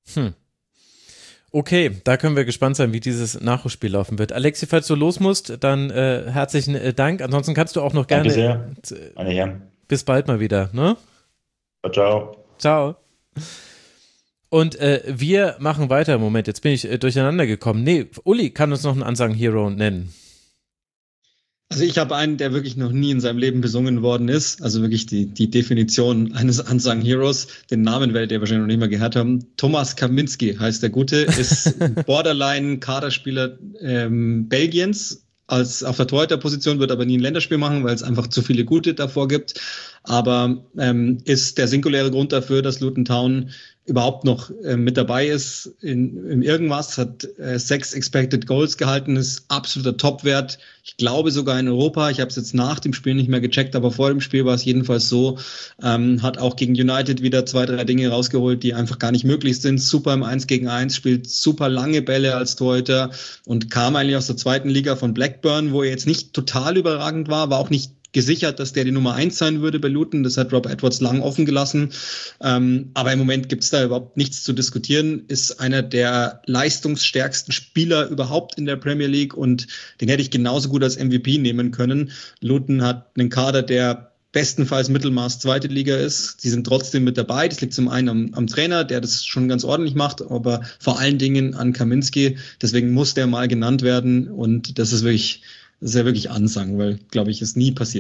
Okay, da können wir gespannt sein, wie dieses Nachholspiel laufen wird. Alexi, falls du los musst, dann herzlichen Dank. Ansonsten kannst du auch noch gerne... Danke sehr, meine Herren. Bis bald mal wieder, ne? Ciao. Ciao. Und wir machen weiter. Moment, jetzt bin ich durcheinander gekommen. Nee, Uli kann uns noch einen Unsung-Hero nennen. Also ich habe einen, der wirklich noch nie in seinem Leben besungen worden ist. Also wirklich die Definition eines Unsung Heroes. Den Namen werdet ihr wahrscheinlich noch nicht mal gehört haben. Thomas Kaminski heißt der Gute, ist Borderline-Kaderspieler Belgiens. Auf der Torhüterposition, wird aber nie ein Länderspiel machen, weil es einfach zu viele Gute davor gibt. Aber ist der singuläre Grund dafür, dass Luton Town überhaupt noch mit dabei ist in irgendwas, hat 6 Expected Goals gehalten, ist absoluter Topwert. Ich glaube sogar in Europa, ich habe es jetzt nach dem Spiel nicht mehr gecheckt, aber vor dem Spiel war es jedenfalls so, hat auch gegen United wieder 2, 3 Dinge rausgeholt, die einfach gar nicht möglich sind. Super im 1 gegen 1, spielt super lange Bälle als Torhüter und kam eigentlich aus der 2. Liga von Blackburn, wo er jetzt nicht total überragend war auch nicht gesichert, dass der die Nummer 1 sein würde bei Luton. Das hat Rob Edwards lang offen gelassen. Aber im Moment gibt es da überhaupt nichts zu diskutieren. Ist einer der leistungsstärksten Spieler überhaupt in der Premier League und den hätte ich genauso gut als MVP nehmen können. Luton hat einen Kader, der bestenfalls Mittelmaß 2. Liga ist. Die sind trotzdem mit dabei. Das liegt zum einen am Trainer, der das schon ganz ordentlich macht, aber vor allen Dingen an Kaminski. Deswegen muss der mal genannt werden und das ist ja wirklich Ansang, weil, glaube ich, ist nie passiert.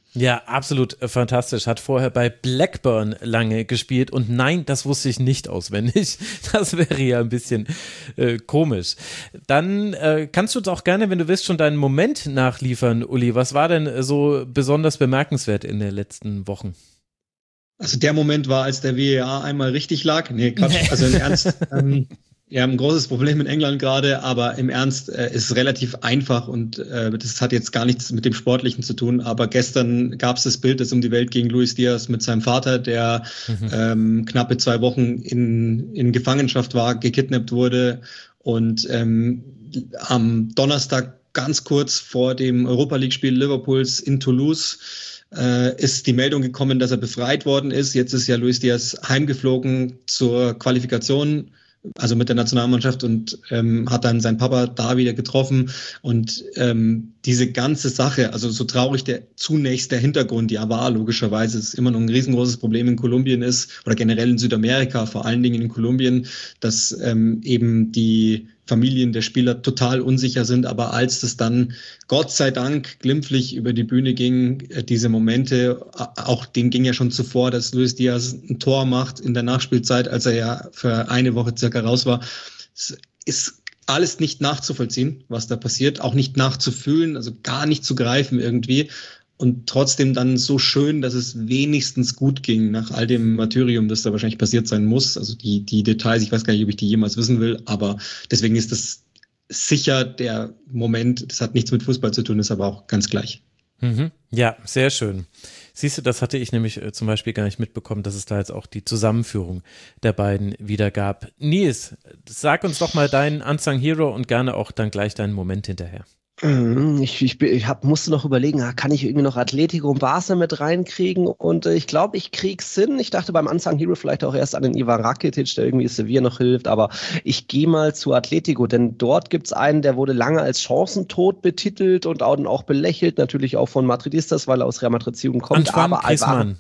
Ja, absolut fantastisch. Hat vorher bei Blackburn lange gespielt und nein, das wusste ich nicht auswendig. Das wäre ja ein bisschen komisch. Dann kannst du uns auch gerne, wenn du willst, schon deinen Moment nachliefern, Uli. Was war denn so besonders bemerkenswert in den letzten Wochen? Also der Moment war, als der VAR einmal richtig lag. Nee, Quatsch. Also im Ernst, wir haben ein großes Problem in England gerade, aber im Ernst ist es relativ einfach und das hat jetzt gar nichts mit dem Sportlichen zu tun. Aber gestern gab es das Bild, das um die Welt ging, Luis Diaz mit seinem Vater, der knappe 2 Wochen in Gefangenschaft war, gekidnappt wurde und am Donnerstag ganz kurz vor dem Europa-League-Spiel Liverpools in Toulouse ist die Meldung gekommen, dass er befreit worden ist. Jetzt ist ja Luis Diaz heimgeflogen zur Qualifikation, also mit der Nationalmannschaft und hat dann seinen Papa da wieder getroffen und diese ganze Sache, also so traurig zunächst der Hintergrund ja war, logischerweise, es immer noch ein riesengroßes Problem in Kolumbien ist oder generell in Südamerika, vor allen Dingen in Kolumbien, dass eben die Familien der Spieler total unsicher sind, aber als das dann Gott sei Dank glimpflich über die Bühne ging, diese Momente, auch denen ging ja schon zuvor, dass Luis Diaz ein Tor macht in der Nachspielzeit, als er ja für eine Woche circa raus war. Es ist alles nicht nachzuvollziehen, was da passiert, auch nicht nachzufühlen, also gar nicht zu greifen irgendwie. Und trotzdem dann so schön, dass es wenigstens gut ging nach all dem Martyrium, das da wahrscheinlich passiert sein muss. Also die Details, ich weiß gar nicht, ob ich die jemals wissen will, aber deswegen ist das sicher der Moment, das hat nichts mit Fußball zu tun, ist aber auch ganz gleich. Mhm. Ja, sehr schön. Siehst du, das hatte ich nämlich zum Beispiel gar nicht mitbekommen, dass es da jetzt auch die Zusammenführung der beiden wieder gab. Nils, sag uns doch mal deinen Unsung Hero und gerne auch dann gleich deinen Moment hinterher. Ich musste noch überlegen, kann ich irgendwie noch Atletico und Barca mit reinkriegen und ich glaube, ich krieg's hin. Ich dachte beim Unsung Hero vielleicht auch erst an den Ivan Rakitic, der irgendwie Sevilla noch hilft, aber ich gehe mal zu Atletico, denn dort gibt's einen, der wurde lange als Chancentod betitelt und auch belächelt, natürlich auch von Madridistas, weil er aus Real Madrid kommt. Aber Alvaro,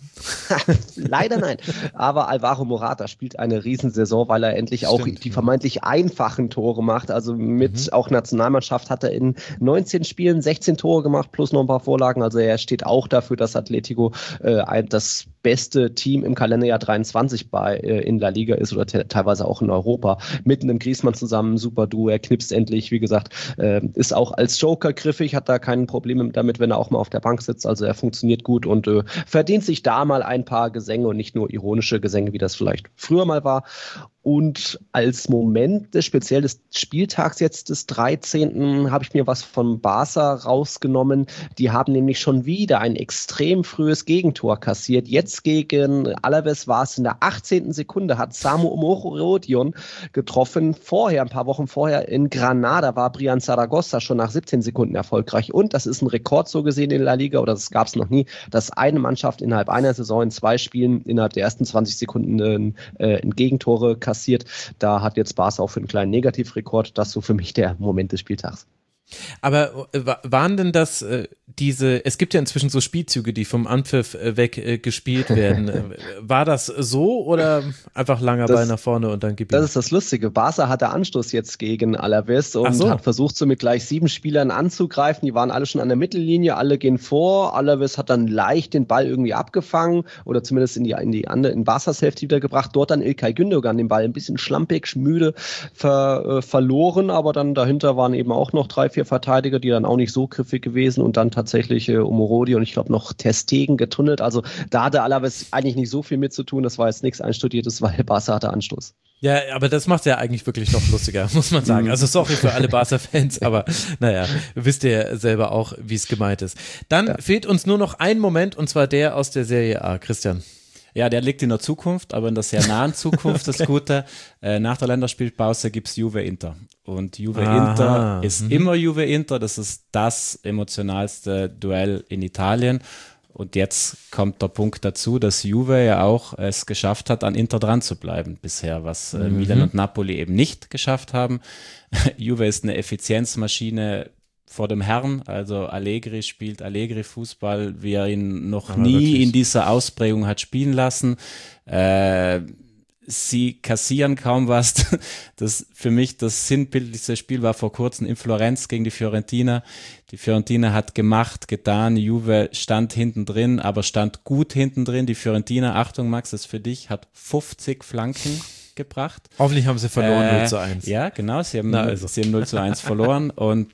leider nein, aber Alvaro Morata spielt eine Riesensaison, weil er endlich auch die vermeintlich einfachen Tore macht, also mit auch Nationalmannschaft hat er in 19 Spielen 16 Tore gemacht, plus noch ein paar Vorlagen. Also er steht auch dafür, dass Atletico das beste Team im Kalenderjahr 23 in La Liga ist oder teilweise auch in Europa. Mit einem Griezmann zusammen, super Duo, er knipst endlich, wie gesagt, ist auch als Joker griffig, hat da kein Problem damit, wenn er auch mal auf der Bank sitzt. Also er funktioniert gut und verdient sich da mal ein paar Gesänge und nicht nur ironische Gesänge, wie das vielleicht früher mal war. Und als Moment speziell des Spieltags jetzt des 13. habe ich mir was von Barca rausgenommen. Die haben nämlich schon wieder ein extrem frühes Gegentor kassiert. Jetzt gegen Alaves war es in der 18. Sekunde, hat Samu Omorodion getroffen. Ein paar Wochen vorher in Granada war Brian Zaragoza schon nach 17 Sekunden erfolgreich. Und das ist ein Rekord so gesehen in La Liga, oder das gab es noch nie, dass eine Mannschaft innerhalb einer Saison in 2 Spielen innerhalb der ersten 20 Sekunden ein Gegentore kassiert. Da hat jetzt Barca auch für einen kleinen Negativrekord. Das so für mich der Moment des Spieltags. Aber waren denn das es gibt ja inzwischen so Spielzüge, die vom Anpfiff weg gespielt werden. War das so oder einfach langer Ball nach vorne und dann gib ihm? Das ist das Lustige. Barca hatte Anstoß jetzt gegen Alaves und hat versucht, so mit gleich 7 Spielern anzugreifen. Die waren alle schon an der Mittellinie, alle gehen vor. Alaves hat dann leicht den Ball irgendwie abgefangen oder zumindest in Barcas Hälfte wiedergebracht. Dort dann İlkay Gündoğan den Ball ein bisschen schlampig, müde verloren, aber dann dahinter waren eben auch noch 3-4 Verteidiger, die dann auch nicht so griffig gewesen und dann tatsächlich Omorodi und ich glaube noch Ter Stegen getunnelt. Also da hatte Alaves eigentlich nicht so viel mit zu tun. Das war jetzt nichts Einstudiertes, weil Barca hatte Anstoß. Ja, aber das macht es ja eigentlich wirklich noch lustiger, muss man sagen. Also sorry für alle Barca-Fans, aber naja, wisst ihr selber auch, wie es gemeint ist. Dann fehlt uns nur noch ein Moment und zwar der aus der Serie A. Christian. Ja, der liegt in der Zukunft, aber in der sehr nahen Zukunft das Gute. Nach der Länderspielpause gibt es Juve-Inter. Und Juve-Inter ist immer Juve-Inter. Das ist das emotionalste Duell in Italien. Und jetzt kommt der Punkt dazu, dass Juve ja auch es geschafft hat, an Inter dran zu bleiben bisher, was Milan und Napoli eben nicht geschafft haben. Juve ist eine Effizienzmaschine vor dem Herrn, also Allegri spielt Allegri-Fußball, wie er ihn noch nie in dieser Ausprägung hat spielen lassen. sie kassieren kaum was. Das für mich das sinnbildlichste Spiel war vor kurzem in Florenz gegen die Fiorentina. Die Fiorentina hat gemacht, getan, Juve stand hinten drin, aber stand gut hinten drin. Die Fiorentina, Achtung Max, das ist für dich, hat 50 Flanken gebracht. Hoffentlich haben sie verloren 0-1. Ja, genau, sie haben 0-1 verloren und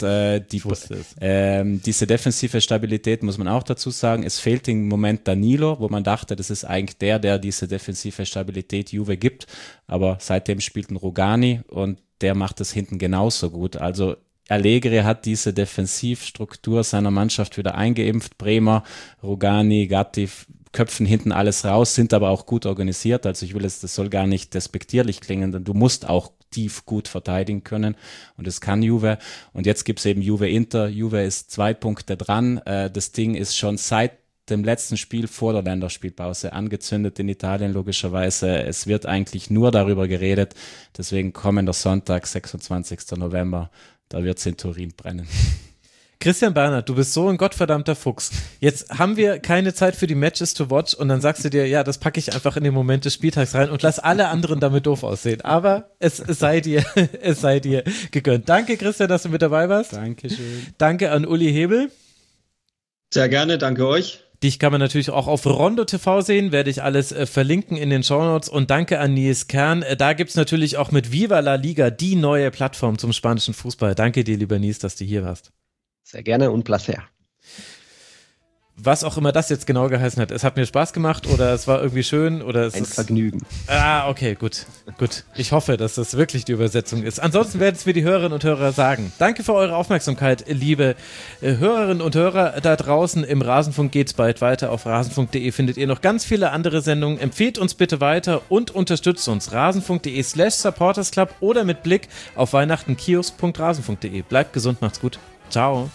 diese defensive Stabilität muss man auch dazu sagen, es fehlt im Moment Danilo, wo man dachte, das ist eigentlich der diese defensive Stabilität Juve gibt, aber seitdem spielt ein Rugani und der macht es hinten genauso gut, also Allegri hat diese Defensivstruktur seiner Mannschaft wieder eingeimpft, Bremer, Rugani, Gatti köpfen hinten alles raus, sind aber auch gut organisiert. Also das soll gar nicht despektierlich klingen, denn du musst auch tief gut verteidigen können und das kann Juve. Und jetzt gibt es eben Juve-Inter. Juve ist 2 Punkte dran. Das Ding ist schon seit dem letzten Spiel vor der Länderspielpause angezündet in Italien logischerweise. Es wird eigentlich nur darüber geredet. Deswegen kommender Sonntag, 26. November, da wird es in Turin brennen. Christian Bernhard, du bist so ein gottverdammter Fuchs. Jetzt haben wir keine Zeit für die Matches to watch und dann sagst du dir, ja, das packe ich einfach in den Moment des Spieltags rein und lass alle anderen damit doof aussehen. Aber es sei dir gegönnt. Danke, Christian, dass du mit dabei warst. Dankeschön. Danke an Uli Hebel. Sehr gerne, danke euch. Dich kann man natürlich auch auf Rondo TV sehen, werde ich alles verlinken in den Shownotes und danke an Nils Kern. Da gibt es natürlich auch mit Viva la Liga die neue Plattform zum spanischen Fußball. Danke dir, lieber Nils, dass du hier warst. Sehr gerne und placer. Was auch immer das jetzt genau geheißen hat. Es hat mir Spaß gemacht oder es war irgendwie schön oder es Ein ist Vergnügen. Okay, gut. Ich hoffe, dass das wirklich die Übersetzung ist. Ansonsten werden es mir die Hörerinnen und Hörer sagen. Danke für eure Aufmerksamkeit, liebe Hörerinnen und Hörer da draußen. Im Rasenfunk geht's bald weiter. Auf rasenfunk.de findet ihr noch ganz viele andere Sendungen. Empfehlt uns bitte weiter und unterstützt uns. rasenfunk.de/supportersclub oder mit Blick auf Weihnachten kiosk.rasenfunk.de. Bleibt gesund, macht's gut. Ciao.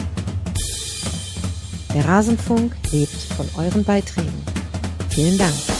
Der Rasenfunk lebt von euren Beiträgen. Vielen Dank.